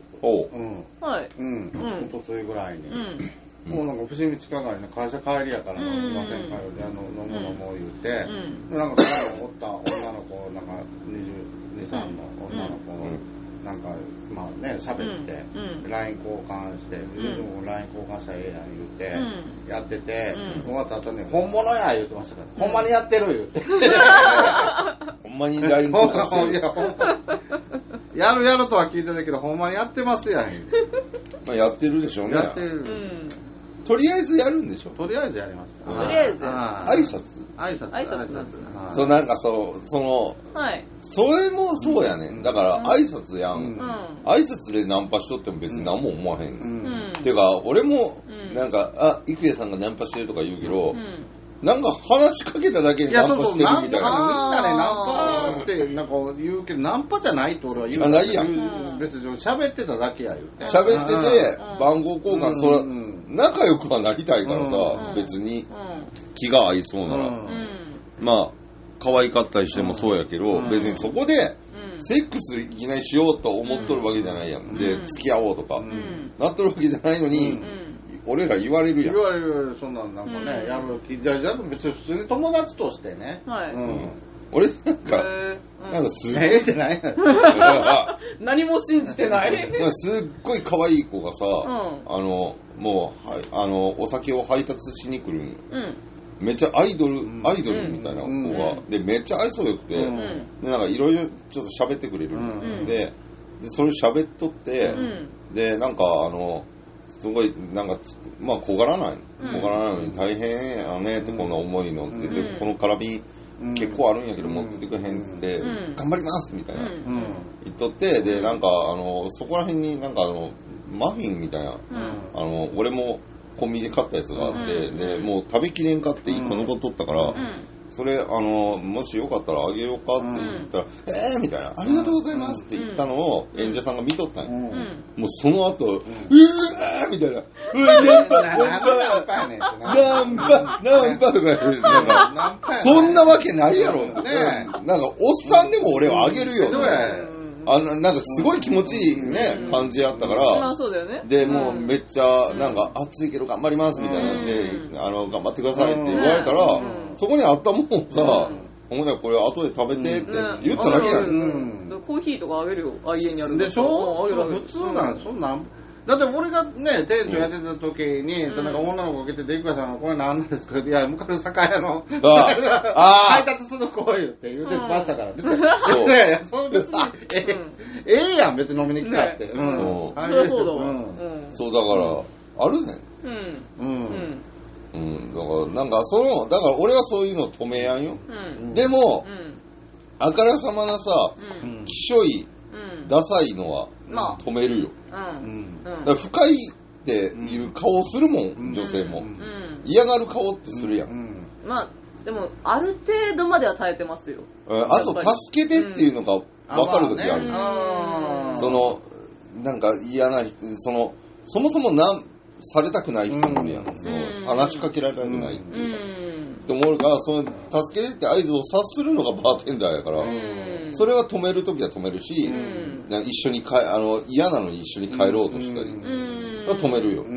Speaker 2: おとついぐらいに、もうなんか伏見近がりの会社帰りやから飲みませんかよ、飲もう言うて、なんかそこにおった女の子、なんか22、3の女の子の、なんかまあね喋って、LINE 交換して、LINE 交換したらええやん言うて、やってて、終わった後に本物や言うてましたから、ほんまにやってる言うて、
Speaker 1: ほんまに LINE 交換してる、
Speaker 2: やるとは聞いてたけど、ほんまにやってますやん。
Speaker 1: まあやってるでしょうね。
Speaker 2: やってる。
Speaker 1: とりあえずやるんでしょ。
Speaker 2: とりあえずやります。
Speaker 3: とりあえず。
Speaker 2: 挨拶なんです。
Speaker 1: そう、なんかその、それもそうやねん。だから挨拶やん。挨拶でナンパしとっても別に何も思わへん。ていうか、俺も、なんか、郁也さんがナンパしてるとか言うけど、なんか話しかけただけでナンパしてるみたいな。
Speaker 2: みんなね、ナンパってなんか言うけど、ナンパじゃないと俺は言う。
Speaker 1: じゃないやん。
Speaker 2: 別に喋ってただけや言うて。
Speaker 1: 喋ってて、番号交換、それ、仲良くはなりたいからさ、別に気が合いそうなら。まあ、可愛かったりしてもそうやけど、別にそこで、セックスいきなりしようと思っとるわけじゃないやん。で、付き合おうとか、なっとるわけじゃないのに、俺ら言われるやん。
Speaker 2: 言われる、そんなんなんかね、やる気じゃ別に普通に友達としてね。俺なんかすっごいってない
Speaker 3: 何も信じてない。
Speaker 1: すっごい可愛い子がさ、もうお酒を配達しに来るんよ。めっちゃアイドルみたいな子が、でめっちゃ愛想よくて、でなんかいろいろちょっと喋ってくれる。でそれ喋っとって、でなんかすごいなんかまあ小柄ないのに大変やねってこんな重いのって、この絡み結構あるんやけど持っててくれへんって頑張りますみたいな言っとって、でなんかそこら辺になんかマフィンみたいな俺もコンビニで買ったやつがあって、でもう食べきれんかって1個残っとったから、それもしよかったらあげようかって言ったらみたいな、ありがとうございますって言ったのを演者さんが見とったんや。もうその後みたいなナンパとかなんかそんなわけないやろって、なんかおっさんでも俺はあげるよなんかすごい気持ちいいね感じやったから、でもうめっちゃなんか暑いけど頑張りますみたいなんで頑張ってくださいって言われたら、そこにあったもんをさ、お前これ後で食べてって言っただけやん。
Speaker 3: コーヒーとかあげるよ。家にある
Speaker 2: でしょ。普通なんそんなん。だって俺がね店長やってた時に、なんか女の子が来てデイクラさんこれ何なんですかって、いや向かいの酒屋の配達する子言ってましたから。いやいやそう別にええやん別に飲みに来たって。
Speaker 3: そうだわ。
Speaker 1: そうだからあるね。だからなんかだから俺はそういうの止めやんよ。でもあからさまなさきしょいダサいのは止めるよ。だから不快っていう顔するもん、女性も。嫌がる顔ってするやん。
Speaker 3: まあでもある程度までは耐えてますよ。
Speaker 1: あと助けてっていうのが分かる時ある。なんか嫌なそもそもされたくない人もいるやん。話しかけられたくないって思うから、その助けてって合図を察するのがバーテンダーやから、それは止めるときは止めるし、一緒に嫌なのに一緒に帰ろうとしたりは止めるよ。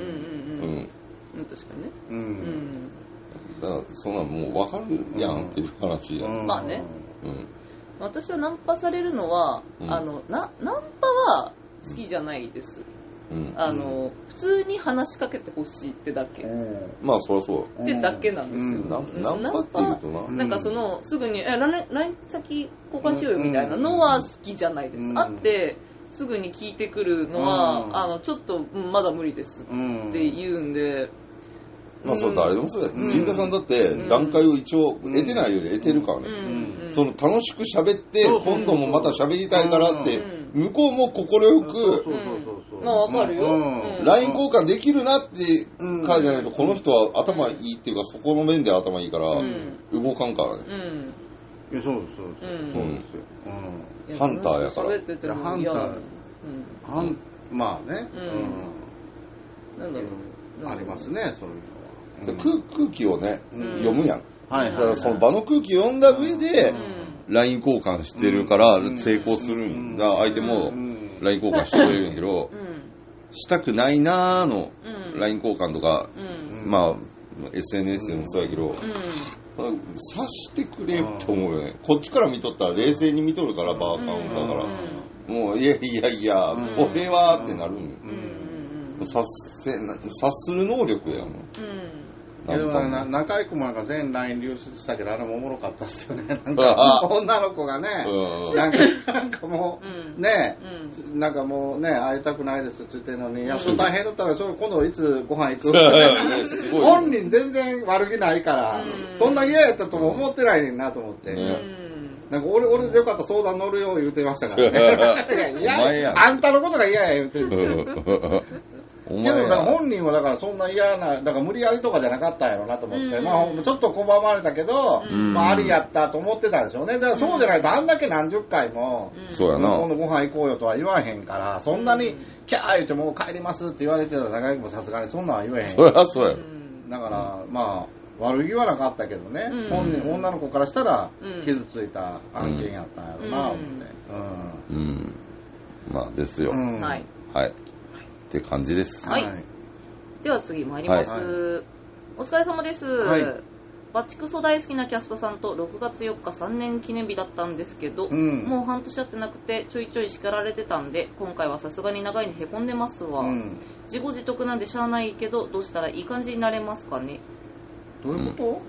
Speaker 3: 確かにね。
Speaker 1: だからそんなんもう分かるやんっていう話やん。
Speaker 3: まあね。私はナンパされるのはナンパは好きじゃないです。普通に話しかけてほしいってだけ。
Speaker 1: まあそりゃそう
Speaker 3: ってだけなんですよ。
Speaker 1: ナンパっていうと
Speaker 3: なんかすぐにLINE 先交換しようよみたいなのは好きじゃないです。あってすぐに聞いてくるのはちょっとまだ無理ですって言うんで。
Speaker 1: まあそれ誰でもそうや。陣田さんだって段階を一応得てないより得てるからね。楽しく喋って今度もまた喋りたいからって向こうも快く
Speaker 3: まあわかるよ。
Speaker 1: LINE 交換できるなって書いてないと、この人は頭いいっていうかそこの面で頭いいから動かんからね。
Speaker 2: いやそうですそうです。
Speaker 1: ハンターやから。
Speaker 3: 喋ってても嫌だ。
Speaker 2: まあね。なんだろう。ありますねそういうの。
Speaker 1: 空気をね読むやん。だからその場の空気を読んだ上で LINE 交換してるから成功するんだ。相手も LINE 交換してくれるんやけど、したくないなーの LINE 交換とか、まあ SNS でもそうやけど、察してくれよって思うよね。こっちから見とったら冷静に見とるからバーカウンだから、もういやこれはってなるん。察する能力やもん。
Speaker 2: でも中居君もなんか全 LINE 流出したけど、あれもおもろかったっすよね。なんか女の子がね、なんかもうね、なんかもうね会いたくないですって言ってるのに、いやそれ大変だったらそれ今度いつご飯行く本人全然悪気ないから、そんな嫌やったとも思ってないねんなと思って。なんか俺でよかったら相談乗るよ言ってましたからね。いやあんたのことが嫌や言ってる。けどだから本人はだからそんな嫌な、だから無理やりとかじゃなかったんやろうなと思って、まあちょっと拒まれたけど、まあありやったと思ってたんでしょうね。だからそうじゃないとあんだけ何十回も、
Speaker 1: そうやな、
Speaker 2: 今度ご飯行こうよとは言わへんから、そんなにキャー言ってもう帰りますって言われてたら中居君もさすがにそんなんは言えへん。
Speaker 1: そりゃそうや。
Speaker 2: だからまあ悪気はなかったけどね、本人女の子からしたら傷ついた案件やったんやろうな思って。
Speaker 1: まあですよ。
Speaker 3: はい。
Speaker 1: はい。って感じです。
Speaker 3: はい。では次参ります。お疲れ様です。バチクソ大好きなキャストさんと6月4日3年記念日だったんですけど、もう半年やってなくてちょいちょい叱られてたんで、今回はさすがに長いんでへこんでますわ。自業自得なんでしゃあないけど、どうしたらいい感じになれますかね。
Speaker 2: どういうこと？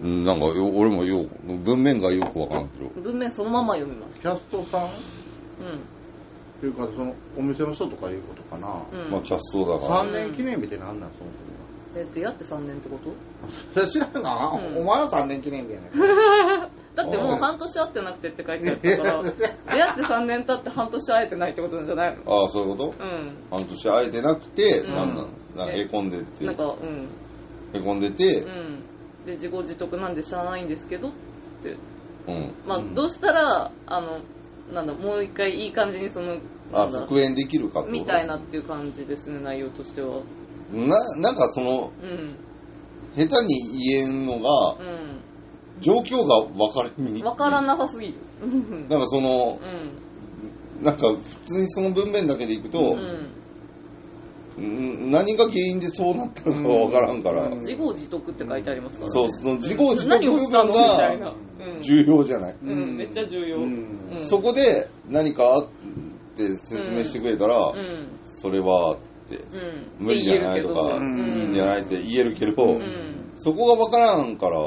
Speaker 1: なんか俺も文面がよくわからんけど。
Speaker 3: 文面そのまま読みます。
Speaker 2: キャストさん？っていうかそのお店の人とかいうことかな。
Speaker 1: まあキャストだから。
Speaker 2: 3年記念日って何なんそも
Speaker 3: 出会って3年ってこと？
Speaker 2: それ知らんな、お前は3年記念日やね
Speaker 3: だってもう半年会ってなくてって書いてあったから出会って3年経って半年会えてないってことなんじゃないの？
Speaker 1: ああ、そういうこと？半年会えてなくて、なんかへこんでって。なんか、へこんでて、
Speaker 3: で、自業自得なんでしゃあないんですけどって。まあ、どうしたら、なんだ、もう一回いい感じに
Speaker 1: 復縁できるかってこと
Speaker 3: みたいなっていう感じですね、内容としては。
Speaker 1: なんか下手に言えんのが、状況が分から
Speaker 3: なさすぎる。
Speaker 1: なんかなんか普通にその文面だけでいくと、何が原因でそうなったのか分からんから。
Speaker 3: 自業自得って書いてありますからね。
Speaker 1: そう、その自業自得部分が重要じゃない。
Speaker 3: めっちゃ重要。
Speaker 1: そこで何かって説明してくれたら、それはって、無理じゃないとか、いいんじゃないって言えるけど、そこが分からんから、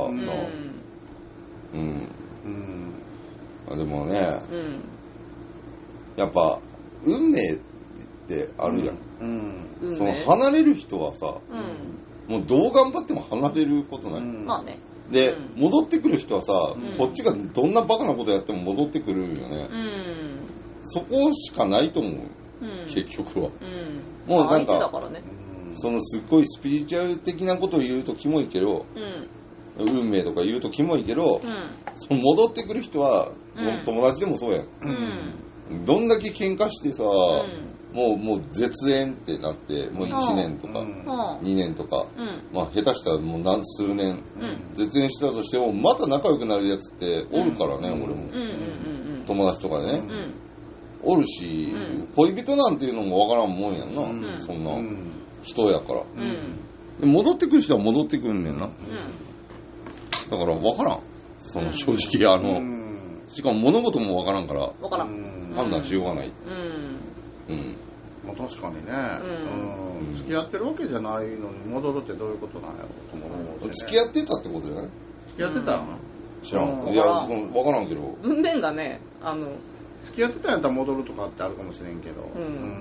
Speaker 1: でもね、やっぱ運命ってあるじゃん。その離れる人はさ、もうどう頑張っても離れることない。
Speaker 3: まあね。
Speaker 1: で、戻ってくる人はさ、こっちがどんなバカなことやっても戻ってくるんよね。そこしかないと思う、結局は。もうなんか、すっごいスピリチュアル的なことを言うとキモいけど、運命とか言うとキモいけど、その戻ってくる人は、その友達でもそうやん。どんだけ喧嘩してさ、もう絶縁ってなって、もう1年とか、2年とか、まあ下手したらもう数年、絶縁したとしても、また仲良くなるやつっておるからね、俺も。友達とかでね。おるし、恋人なんていうのもわからんもんやんな、そんな人やから。戻ってくる人は戻ってくんねんな。だからわからん。正直しかも物事もわからんから、判断しようがない。
Speaker 2: まあ確かにね、付き合ってるわけじゃないのに戻るってどういうことなんやろうと思う。
Speaker 1: 付き合ってたってことじゃない？
Speaker 2: 付き合ってた？
Speaker 1: 知らん。いや、わからんけど。
Speaker 3: 文面がね、
Speaker 2: 付き合ってたんやったら戻るとかってあるかもしれんけど。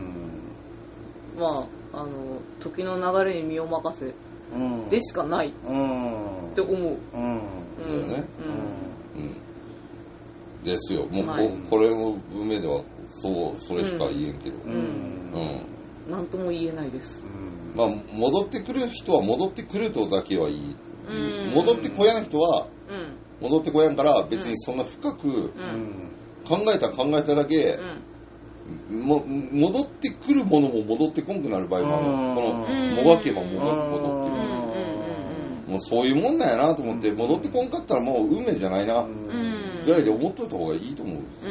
Speaker 3: まあ、時の流れに身を任せでしかないって思う。
Speaker 1: だよね。ですよ。もうこれの文面ではそれしか言えんけど。
Speaker 3: なんとも言えないです。
Speaker 1: まあ戻ってくる人は戻ってくるとだけはいい。戻ってこやん人は戻ってこやんから別にそんな深く考えただけ。戻ってくるものも戻ってこんくなる場合もある。もがけば戻ってくる。もうそういうもんなんやなと思って、戻ってこんかったらもう運命じゃないなぐらいで思っといた方がいいと思うんですよ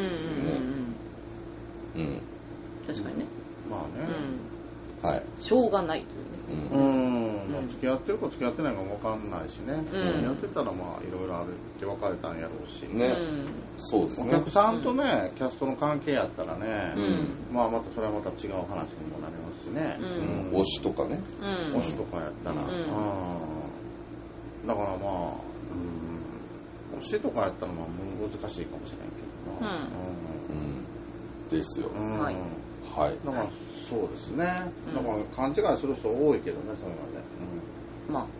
Speaker 1: ね。
Speaker 3: 確かにね。
Speaker 2: まあね。
Speaker 1: はい。
Speaker 3: しょうがないというね。
Speaker 2: 付き合ってるか付き合ってないかも分かんないしね。やってたらまあいろいろあるって別れたんやろうし
Speaker 1: ね。そうですね。
Speaker 2: お客さんとね、キャストの関係やったらね、まあまたそれはまた違う話にもなりますしね。
Speaker 1: 推しとかね。
Speaker 2: 推しとかやったら。だからまあ、推しとかやったらまあ難しいかもしれんけどな。
Speaker 1: ですよ。
Speaker 3: はい。
Speaker 2: だからそうですね。だから勘違いする人多いけどね、それはね。
Speaker 3: まあ。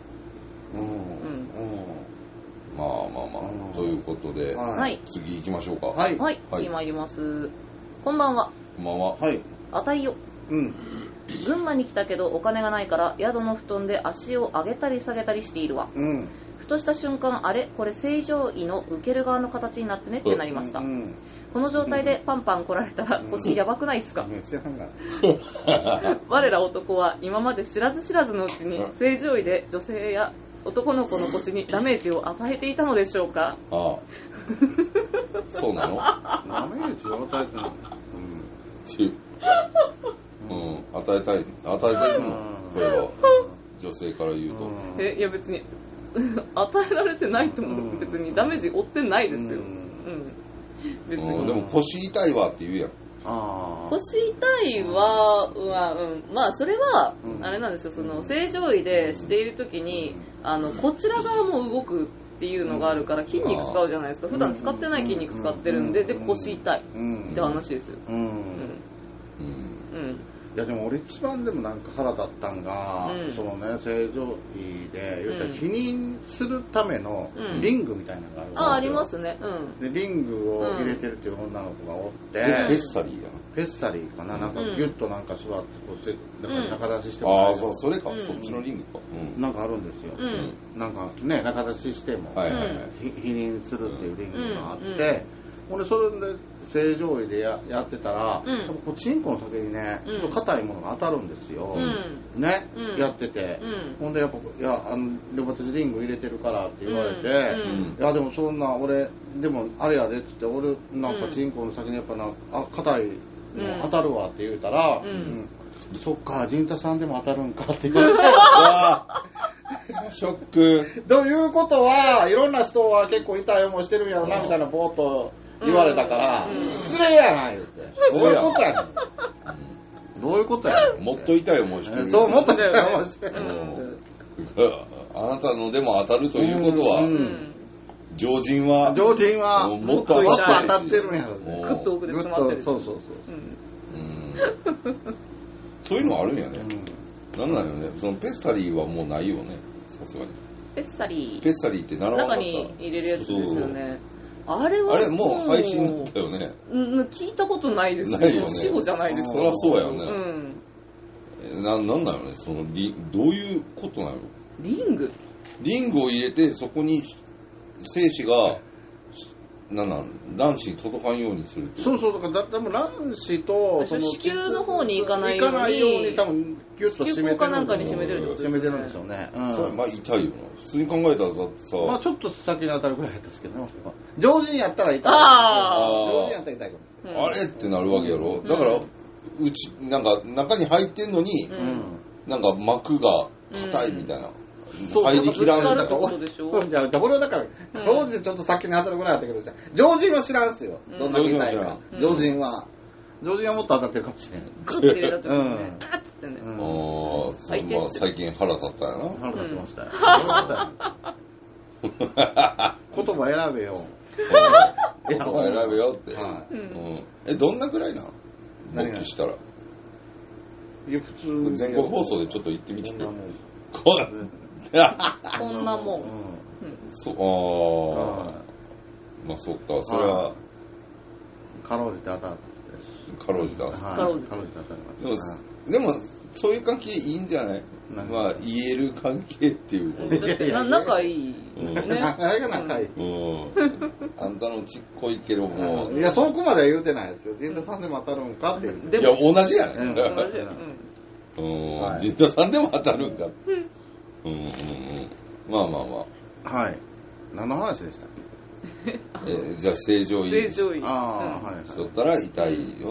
Speaker 1: まあ。ということで、次行きましょうか。
Speaker 3: はい。次参ります。こんばんは。
Speaker 1: こんばんは。
Speaker 2: はい。
Speaker 3: あたいよ。群馬に来たけどお金がないから宿の布団で足を上げたり下げたりしているわ。ふとした瞬間、あれこれ正常位の受ける側の形になってねってなりました。この状態でパンパン来られたら腰やばくないっすか？我ら男は今まで知らず知らずのうちに正常位で女性や男の子の腰にダメージを与えていたのでしょうか？
Speaker 1: そうなの？
Speaker 2: ダメージを与えてるの？
Speaker 1: 与えたいの？これは女性から言うと。
Speaker 3: いや別に与えられてないと思う。別にダメージ負ってないですよ。別に。
Speaker 1: でも腰痛いわって言うやん。
Speaker 3: 腰痛いは、まあそれはあれなんですよ。その正常位でしているときにこちら側も動くっていうのがあるから筋肉使うじゃないですか。普段使ってない筋肉使ってるんで、で腰痛いって話ですよ。
Speaker 2: いやでも俺一番でもなんか腹立ったんが、そのね正常位で言ったら否認するためのリングみたいなのがあるんですよ。
Speaker 3: ありますね。
Speaker 2: でリングを入れてるっていう女の子がおって、
Speaker 1: ペッサリーやな。
Speaker 2: ペッサリーかな、なんかギュッとなんか座ってこう中出ししてもらえる。
Speaker 1: ああそれか、そっちのリングか。
Speaker 2: なんかあるんですよ。なんかね中出ししても否認するっていうリングがあって。俺それで正常位で やってたら、こうチンコの先にね、ちょっと硬いものが当たるんですよ、ね、やってて、ほんでやっぱ「いや私リング入れてるから」って言われて「いやでもそんな俺でもあれやで」っつって「俺なんかチンコの先にやっぱ硬いの当たるわ」って言うたら「そっか陣太さんでも当たるんか」って言われて
Speaker 1: ショック。
Speaker 2: ということはいろんな人は結構痛い思いしてるんやろなみたいなぼーっと言われたから、失礼やな言うて。どういうことやねん。どういうことやねん。
Speaker 1: もっと痛い思いしてる。
Speaker 2: そう、もっと痛い思いしてる。
Speaker 1: あなたのでも当たるということは、常人は
Speaker 2: もっと当たってるんやろ。
Speaker 3: グッと奥で詰まってる。
Speaker 2: そう。
Speaker 1: そういうのあるんやね。なんなんよね。そのペッサリーはもうないよね。さすがに。
Speaker 3: ペッサリ
Speaker 1: ーって習わなかった。
Speaker 3: 中に入れるやつですよね。あれ
Speaker 1: もう配信だったよね。
Speaker 3: 聞いたことないですよ。
Speaker 1: ないよね。
Speaker 3: 死後じゃないです
Speaker 1: そりゃそうやよね。なんだよね。そのどういうことなの？
Speaker 3: リング
Speaker 1: を入れてそこに精子が卵子に届かんようにする。
Speaker 2: そうだからでも卵子と
Speaker 3: その子宮の方に行かない
Speaker 2: ように多分ギュッと締めてる。
Speaker 3: かなんかに締めてるってことですね。
Speaker 2: 締めてるんですよね。
Speaker 1: それまあ痛いよな。普通に考えたらだってさ。
Speaker 2: まあちょっと先に当たるぐらいやったんですけどね。常人やったら痛い。常人やったら痛いか
Speaker 1: も。あれってなるわけやろ。だからなんか中に入ってんのになんか膜が硬いみたいな。入りきらんだ
Speaker 3: ってことでしょ。
Speaker 2: 俺はだから常人ちょっと先に当たるぐらいだったけど常人は知らんすよ。どんなに痛いか。常人はもっと当たってるかもしれない。
Speaker 3: グッて入れた時にね、ガッつってね。
Speaker 1: 最近腹立ったやな。
Speaker 2: 腹立ってましたよ。言葉選べよ。
Speaker 1: 言葉選べよって。どんなくらいなの？勃起したら。
Speaker 2: 普通
Speaker 1: 全国放送でちょっと言ってみて。
Speaker 3: こんなもん。
Speaker 1: まあそっか、それは
Speaker 2: かろうじて当たる。
Speaker 1: かろうじて当たる。でもそういう関係いいんじゃない？まあ言える関係っていうことで。
Speaker 3: 仲いい。
Speaker 2: 仲いい。
Speaker 1: あんたのちっこいけども。
Speaker 2: いやそこまでは言うてないですよ。陣太さんでも当たるんかっていう。
Speaker 1: いや同じやね。
Speaker 3: 同じや。
Speaker 1: 陣太さんでも当たるんか。まあ。
Speaker 2: はい。何の話でしたっ
Speaker 1: け？じゃあ正常位。そったら痛いよっていう。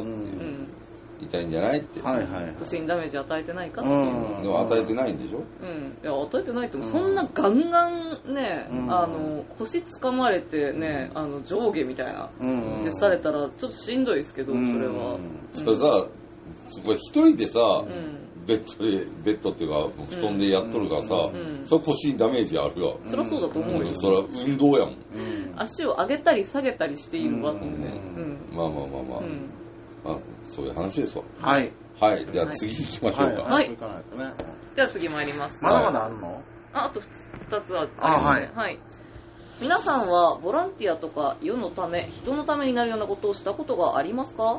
Speaker 1: 痛いんじゃないって。
Speaker 3: 腰にダメージ与えてないかっていう。
Speaker 1: でも与えてないんでしょ？
Speaker 3: いや与えてないってもそんなガンガンね腰掴まれてね上下みたいなってされたらちょっとしんどいですけどそれは。
Speaker 1: それさ一人でさ。ベッドっていうか布団でやっとるからさ、それ腰にダメージあるわ。
Speaker 3: そりゃそうだと思うよ。
Speaker 1: それは運動やもん。
Speaker 3: 足を上げたり下げたりしていいのかってね。
Speaker 1: まあそういう話ですわ。
Speaker 2: はい。
Speaker 1: じゃあ次行きましょうか。
Speaker 3: はい。では次参ります。
Speaker 2: まだまだあるの？
Speaker 3: あと2つありますね。皆さんはボランティアとか世のため、人のためになるようなことをしたことがありますか？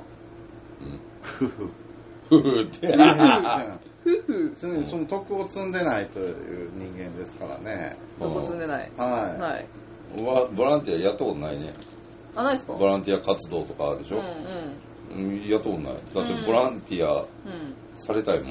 Speaker 1: 夫婦って
Speaker 2: 常にその徳を積んでないという人間ですからね。
Speaker 3: 徳を積んでない。
Speaker 1: ボランティアやったことないね。
Speaker 3: ないですか？
Speaker 1: ボランティア活動とかあるでしょ。やったことない。だってボランティアされたいもん。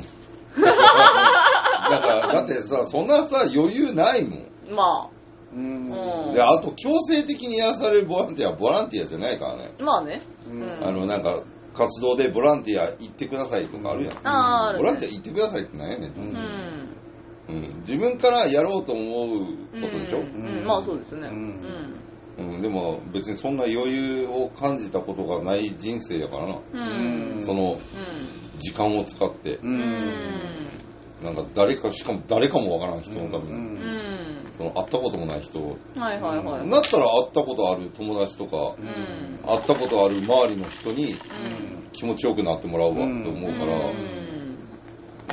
Speaker 1: だってさそんなさ余裕ないもん。
Speaker 3: ま
Speaker 1: あ。であと強制的にやらされるボランティアはボランティアじゃないからね。
Speaker 3: まあね。
Speaker 1: なんか活動でボランティア行ってくださいとかあるやん。ボランティア行ってくださいってなんやねん。自分からやろうと思うことでしょ。
Speaker 3: まあそうですね。
Speaker 1: でも別にそんな余裕を感じたことがない人生やからな。その時間を使ってなんかしかも誰かもわからん人のためにその会ったこともない人だったら会ったことある友達とか会ったことある周りの人に気持ちよくなってもらうわって思うから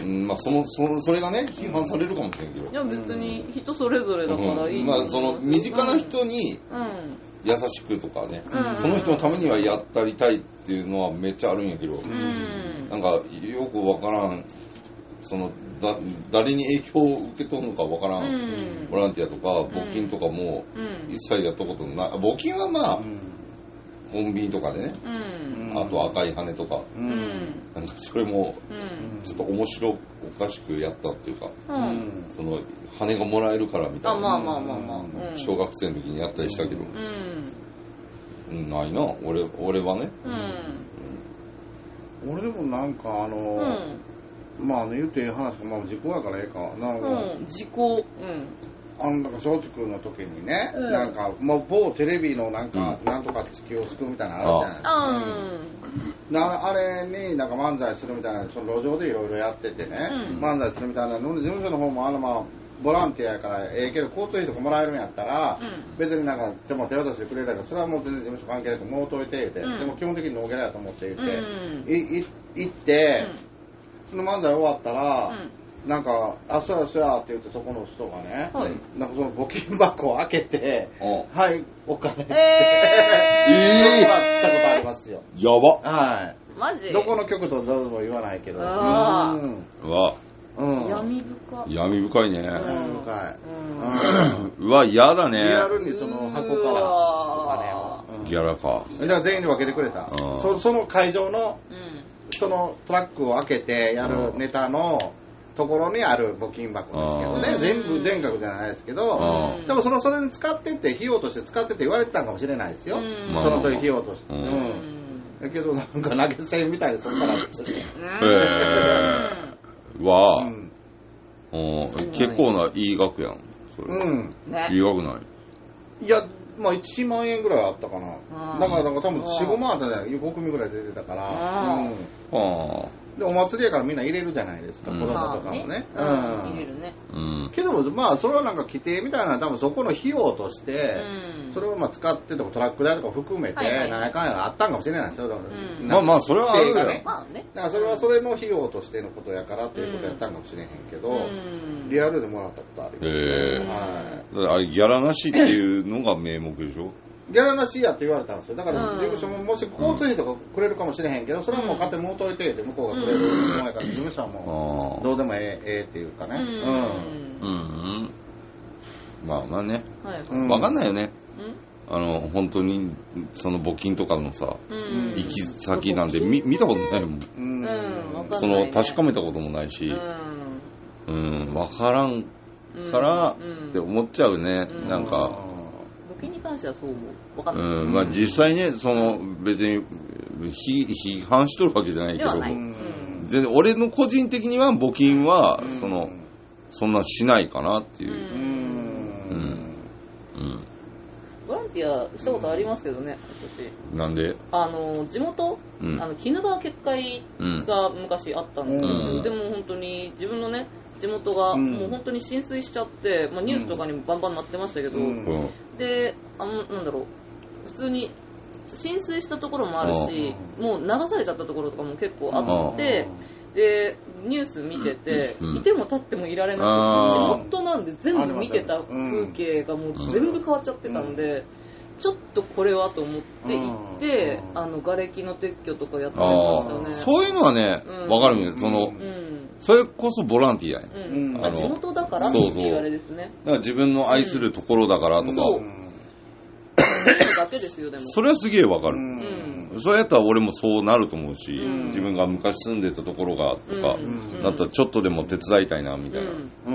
Speaker 1: まあそれがね批判されるかもしれんけど、
Speaker 3: いや別に人それぞれだからいい、
Speaker 1: まあその身近な人に優しくとかね、その人のためにはやったりたいっていうのはめっちゃあるんやけど、なんかよくわからん、その誰に影響を受け取るのかわからん、ボランティアとか募金とかも一切やったことない。募金はまあコンビニとかでね、あと赤い羽とか、なんかそれもちょっと面白おかしくやったっていうか、その羽がもらえるからみたいな、小学生の時にやったりしたけど、ないな俺はね。
Speaker 2: 俺でもなんかまあ言うて話が、まあ時効やからええかなんか、
Speaker 3: 時効、
Speaker 2: なんか松竹の時にね、なんかもう某テレビのなんか、なんとか地球を救うみたいなのあるじゃない、あれになんか漫才するみたいな、その路上でいろいろやっててね、漫才するみたいなので、事務所の方もまあボランティアやからええけど交通費とかもらえるんやったら、別になんかでも手渡してくれるから、それはもう全然事務所関係なくもうといて言うて、でも基本的にノーギャラやと思って言って、行って、その漫才終わったら、なんか、そうやって言って、そこの人がね、なんかその募金箱を開けて、はい、お金って、もらったことありますよ。
Speaker 1: やば。
Speaker 2: はい。
Speaker 3: マジ？
Speaker 2: どこの局とどうも言わないけど。
Speaker 3: 闇深い。
Speaker 1: 闇深いね。
Speaker 2: 闇深い。
Speaker 1: うわ、嫌だね。
Speaker 2: リアルにその箱からお金を。
Speaker 1: ギャラか。
Speaker 2: だから全員で分けてくれた。その会場の、そのトラックを開けてやるネタのところにある募金箱ですけどね、全額じゃないですけど、でもそれに使ってって費用として使ってって言われてたかもしれないですよ、その時費用として。だけどなんか投げ銭みたいでそこからですね。
Speaker 1: わ結構ないい額やん。いい額ない。
Speaker 2: いやまあ1万円ぐらいあったかな。だから多分4、5万あったじゃない、5組ぐらい出てたから。でお祭りやからみんな入れるじゃないですか、子供とかもね。
Speaker 3: 入れるね。
Speaker 2: けどもまあそれはなんか規定みたいな多分そこの費用として、それをまあ使ってとかトラック代とか含めて何やかんやあったんかもしれないですよ。
Speaker 1: まあまあそれはあるよね。
Speaker 3: まあね。
Speaker 2: だからそれはそれの費用としてのことやからっていうことやったんかもしれへんけど、リアルでもらったことあります。
Speaker 1: あれギャラなしっていうのが名目でしょ。
Speaker 2: ギャラなしやって言われたんですよ。だから事務所ももし交通費とかくれるかもしれへんけど、それはもう勝手にもうといてって向こうがくれるもんやから、事務所はもうどうでもええっていうかね。
Speaker 1: まあまあね、分かんないよね。本当にその募金とかのさ、行き先なんて見たことないもん。その確かめたこともないし、分からんからって思っちゃうね。なんか
Speaker 3: 募金に関してはそう思う。分かんない。
Speaker 1: まあ実際ね、その別に批判しとるわけじゃないけど、全然俺の個人的には募金はそんなしないかなっていう。
Speaker 3: ボランティアしたことありますけどね、私。
Speaker 1: なんで？
Speaker 3: 地元、鬼怒川結界が昔あったんですけど、でも本当に自分のね、地元がもう本当に浸水しちゃって、まあ、ニュースとかにもバンバンなってましたけど、で、なんだろう、普通に浸水したところもあるし、もう流されちゃったところとかも結構あって、でニュース見てて、いても立ってもいられなくて、地元なんで全部見てた風景がもう全部変わっちゃってたんで、ちょっとこれはと思って行って、瓦礫の撤去とかやってましたよね。
Speaker 1: そういうのはね、わかるんですよ。それこそボランティアや。
Speaker 3: 地元だからっていうあれですね。
Speaker 1: だから自分の愛するところだからとか。
Speaker 3: だけですよ、でも。
Speaker 1: それはすげえわかる。そうやったら俺もそうなると思うし、自分が昔住んでたところがとか、だったらちょっとでも手伝いたいなみたいな。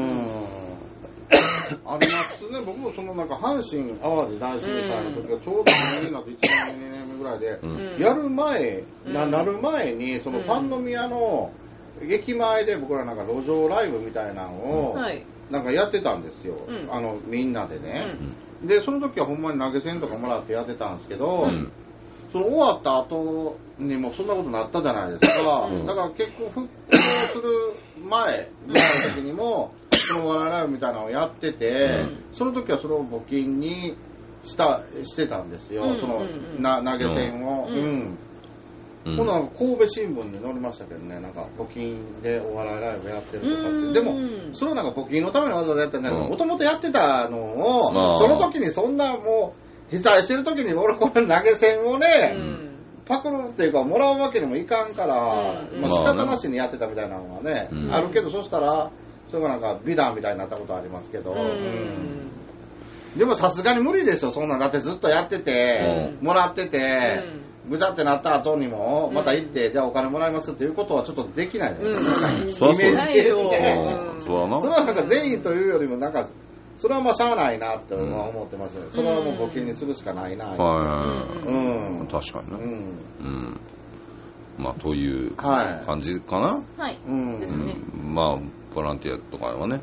Speaker 2: ありますね。僕もそのなんか阪神・淡路大震災の時がちょうど2年になって1年目2年目ぐらいで、やる前、なる前にその三宮の駅前で僕らなんか路上ライブみたいなのをなんかやってたんですよ。みんなでね。でその時はほんまに投げ銭とかもらってやってたんですけど、その終わった後にもそんなことになったじゃないですか。だから結構復興する前ぐらいの時にもその笑いライブみたいなのをやってて、その時はそれを募金にしてたんですよ。その投げ銭を。 今度は神戸新聞に載りましたけどね、なんか募金でお笑いライブやってるとかって。でも、それはなんか募金のためにわざわざやってないけど、もともとやってたのを、その時にそんなもう、被災してる時に俺これ投げ銭をね、パクるっていうかもらうわけにもいかんから、まあ仕方なしにやってたみたいなのはね、あるけど、そしたら、それがなんか美談みたいになったことありますけど、でもさすがに無理でしょ、そんなん。だってずっとやってて、もらってて、ぐちゃってなった後にも、また行って、じゃあお金もらいますっていうことはちょっとできないじゃないですか。イメージ的に。それはなんか善意というよりも、なんか、それはまあしゃあないなって思ってますね。それはもう募金にするしかないな。
Speaker 1: 確かにね。まあ、という感じかな。
Speaker 3: はい。ですね。
Speaker 1: まあ、ボランティアとかはね。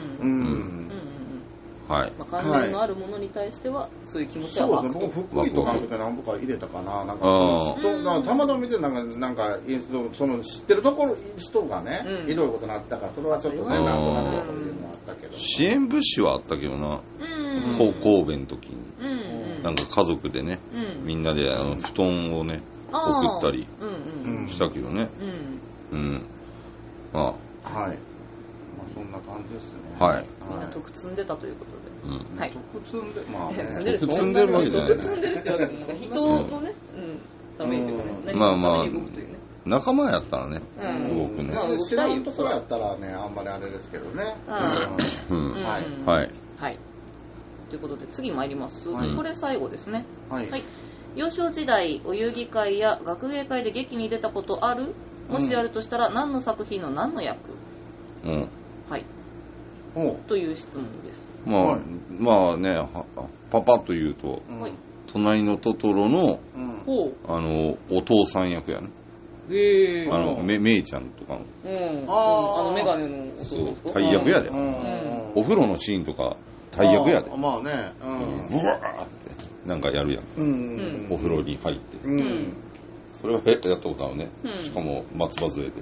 Speaker 1: はい。
Speaker 3: まあ、関連のあるものに対しては、そういう気持ちは湧くと。
Speaker 2: そうですね。僕、福井とかの時は何個か入れたかな。なんか、たまたま見て、なんか、インスト、その知ってるところ、人がね、ひどいことになってたから、それはちょっとね、なんとなくというのはあったけど。
Speaker 1: 支援物資はあったけどな。神戸の時に。なんか家族でね、みんなで布団をね、送ったりしたけどね。まあ。
Speaker 2: はい。そんな感じですね。
Speaker 1: はい。
Speaker 3: みんな得積んでたということで。はい。
Speaker 2: 得積んで、まあ、
Speaker 1: 得積んでるわけじゃない。
Speaker 3: 得積んでるってわけですか。人のね、ためにというかね。
Speaker 1: まあまあ、仲間やったらね、動くね。
Speaker 2: まあ、知らんところやったらね、あんまりあれですけどね。はい。
Speaker 1: はい。
Speaker 3: はい。ということで、次参ります。これ最後ですね。はい。幼少時代、お遊戯会や学芸会で劇に出たことある？もしあるとしたら、何の作品の何の役？はい。という質問です。
Speaker 1: まあね、パパッと言うと、隣のトトロの、お父さん役やね。メイちゃんとか
Speaker 3: の。メガネのお父さんですか？
Speaker 1: 大役やで。お風呂のシーンとか、大役やで。
Speaker 2: まあね。
Speaker 1: ブワーってなんかやるやん。お風呂に入って。それはやったことあるね。しかも松葉杖で。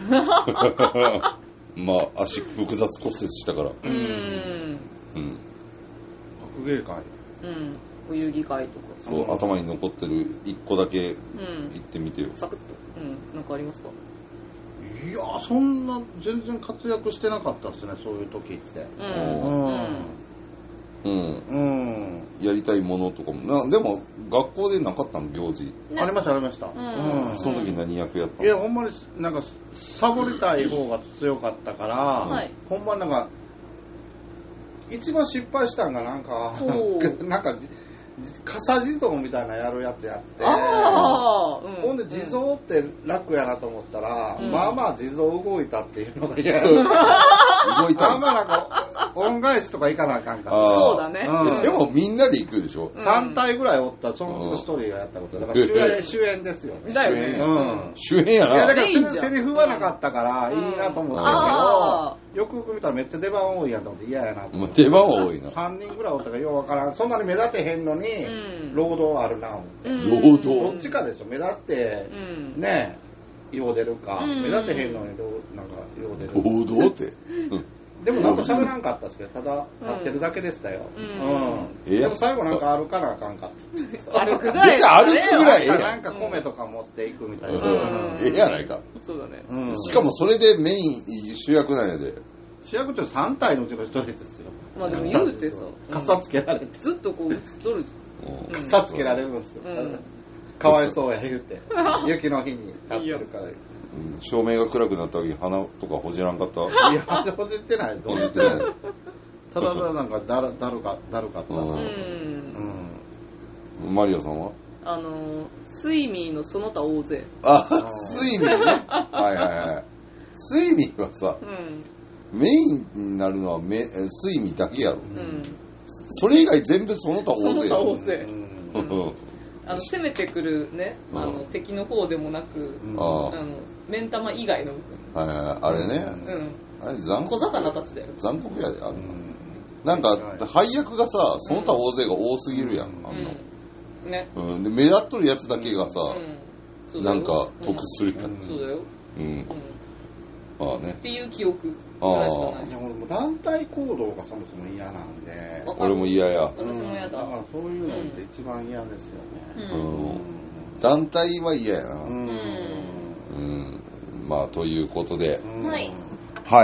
Speaker 1: まあ足複雑骨折したから。
Speaker 2: 学芸会。
Speaker 3: お遊戯会とか。
Speaker 1: そう、頭に残ってる一個だけ行ってみてよ。
Speaker 3: サクッと。なんかありますか？
Speaker 2: いや、そんな全然活躍してなかったですね、そういう時って。
Speaker 1: やりたいものとかもでも学校でなかったの行事、
Speaker 2: ありましたありました、
Speaker 1: その時何役やったの？
Speaker 2: いやほんまになんかサボりたい方が強かったから、ほんまになんか一番失敗したんがなんかなんか傘地蔵みたいなやるやつやって、ほんで地蔵って楽やなと思ったら、まあまあ地蔵動いたっていうのが嫌や動いた。まあまあなんか恩返しとか行かなあかんから。
Speaker 3: そうだね。
Speaker 1: でもみんなで行くでしょ。
Speaker 2: 3体ぐらいおったその一人がやったことだから主演ですよね。
Speaker 3: だよね。
Speaker 1: 主演やな。
Speaker 2: いやだからセリフはなかったからいいなと思ったけど、よくよく見たらめっちゃ出番多いやと思って嫌やなと思って。
Speaker 1: 出番多いな。
Speaker 2: 3人ぐらいおったからようわからん。そんなに目立てへんのに労働あるな思って。
Speaker 1: 労働
Speaker 2: どっちかでしょ。目立ってねよう出るか、目立てへんのになんかよう出る。
Speaker 1: 労働って。
Speaker 2: でもなんか喋らんかったですけど、ただ立ってるだけでしたよ。でも最後なんか歩かなあかんかった。
Speaker 3: 歩くぐらい。
Speaker 1: 歩くぐらい。
Speaker 2: なんか米とか持っていくみたいな。
Speaker 1: やないか。
Speaker 3: そうだね。
Speaker 1: しかもそれでメイン主役なんやで。
Speaker 2: 主役って3体のうちの1人ですよ。
Speaker 3: まあでも言うてさ、
Speaker 2: 傘つけられて。
Speaker 3: ずっとこう映っとる。
Speaker 2: 傘つけられるんですよ。かわいそうや言うて。雪の日に立ってるから。
Speaker 1: 照明が暗くなった時鼻とかほじらんかった？
Speaker 2: いや、ほじってない。
Speaker 1: ほじってない。
Speaker 2: ただなんかだるかったな。
Speaker 1: マリアさんは？
Speaker 3: スイミーのその他大勢。
Speaker 1: スイミーね。はい。スイミーはさ、メインになるのはスイミーだけやろ。それ以外全部その他大勢やろ。
Speaker 3: その他大勢。攻めてくるね、敵の方でもなく、目ん玉以外の部
Speaker 1: 分。あれね。あれ
Speaker 3: 小魚たちだよ。
Speaker 1: 残酷やで、あんな。なんか、配役がさ、その他大勢が多すぎるやん、あんな。
Speaker 3: ね。
Speaker 1: で、目立っとるやつだけがさ、なんか、得するやん。
Speaker 3: そうだよ。
Speaker 1: ああね。
Speaker 3: っていう記憶ぐらいしかない。
Speaker 2: 俺も団体行動がそもそも嫌なんで。
Speaker 1: 俺も嫌や。
Speaker 3: 私も嫌だ。
Speaker 2: だからそういうのって一番嫌ですよね。
Speaker 1: 団体は嫌やな。 まあ、ということで。
Speaker 3: はい。
Speaker 1: はい。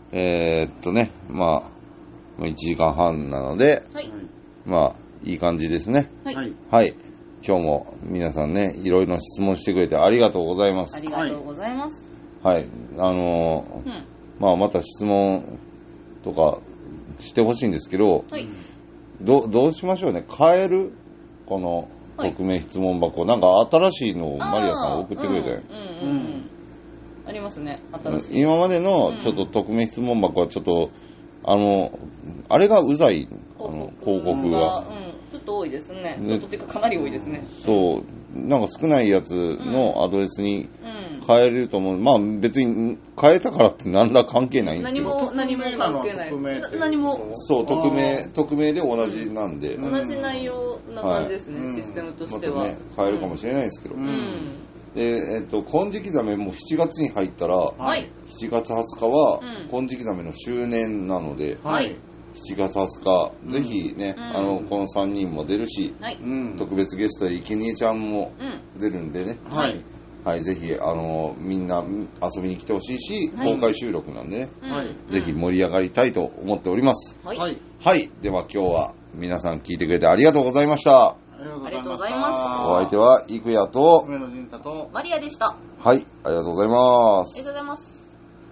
Speaker 1: まあ、1時間半なので、
Speaker 3: はい。
Speaker 1: まあ、いい感じですね。
Speaker 3: はい。
Speaker 1: はい。今日も皆さんね、いろいろ質問してくれてありがとうございます。
Speaker 3: ありがとうございます。
Speaker 1: はい。まあ、また質問とかしてほしいんですけど、
Speaker 3: はい。
Speaker 1: どうしましょうね。変えるこの匿名質問箱、なんか新しいのをマリアさん送ってくれたよ。
Speaker 3: ありますね、新しい。
Speaker 1: 今までのちょっと匿名質問箱はちょっと、あれがうざい、広告が。
Speaker 3: ちょっと多いですね。ちょっとっていうかかなり多いですね。
Speaker 1: そう、なんか少ないやつのアドレスに変えれると思う。まあ別に変えたからって何ら関係ないんですけど。
Speaker 3: 何も関係ない。何も。
Speaker 1: そう、匿名で同じなんで。
Speaker 3: 同じ内容な感じですね、システムとしては。
Speaker 1: またね、変えるかもしれないですけど。で、金色ザメも7月に入ったら、7月20日は金色ザメの周年なので、7月20日、ぜひね、この3人も出るし、特別ゲストで生贄ちゃんも出るんでね、はい、ぜひ、みんな遊びに来てほしいし、公開収録なんでね、ぜひ盛り上がりたいと思っております。はい。では今日は皆さん聞いてくれてありがとうございました。
Speaker 3: ありがとうございます。
Speaker 1: お相手は、イクヤと、
Speaker 3: マリアでした。
Speaker 1: はい、ありがとうございます。
Speaker 3: ありがとうございます。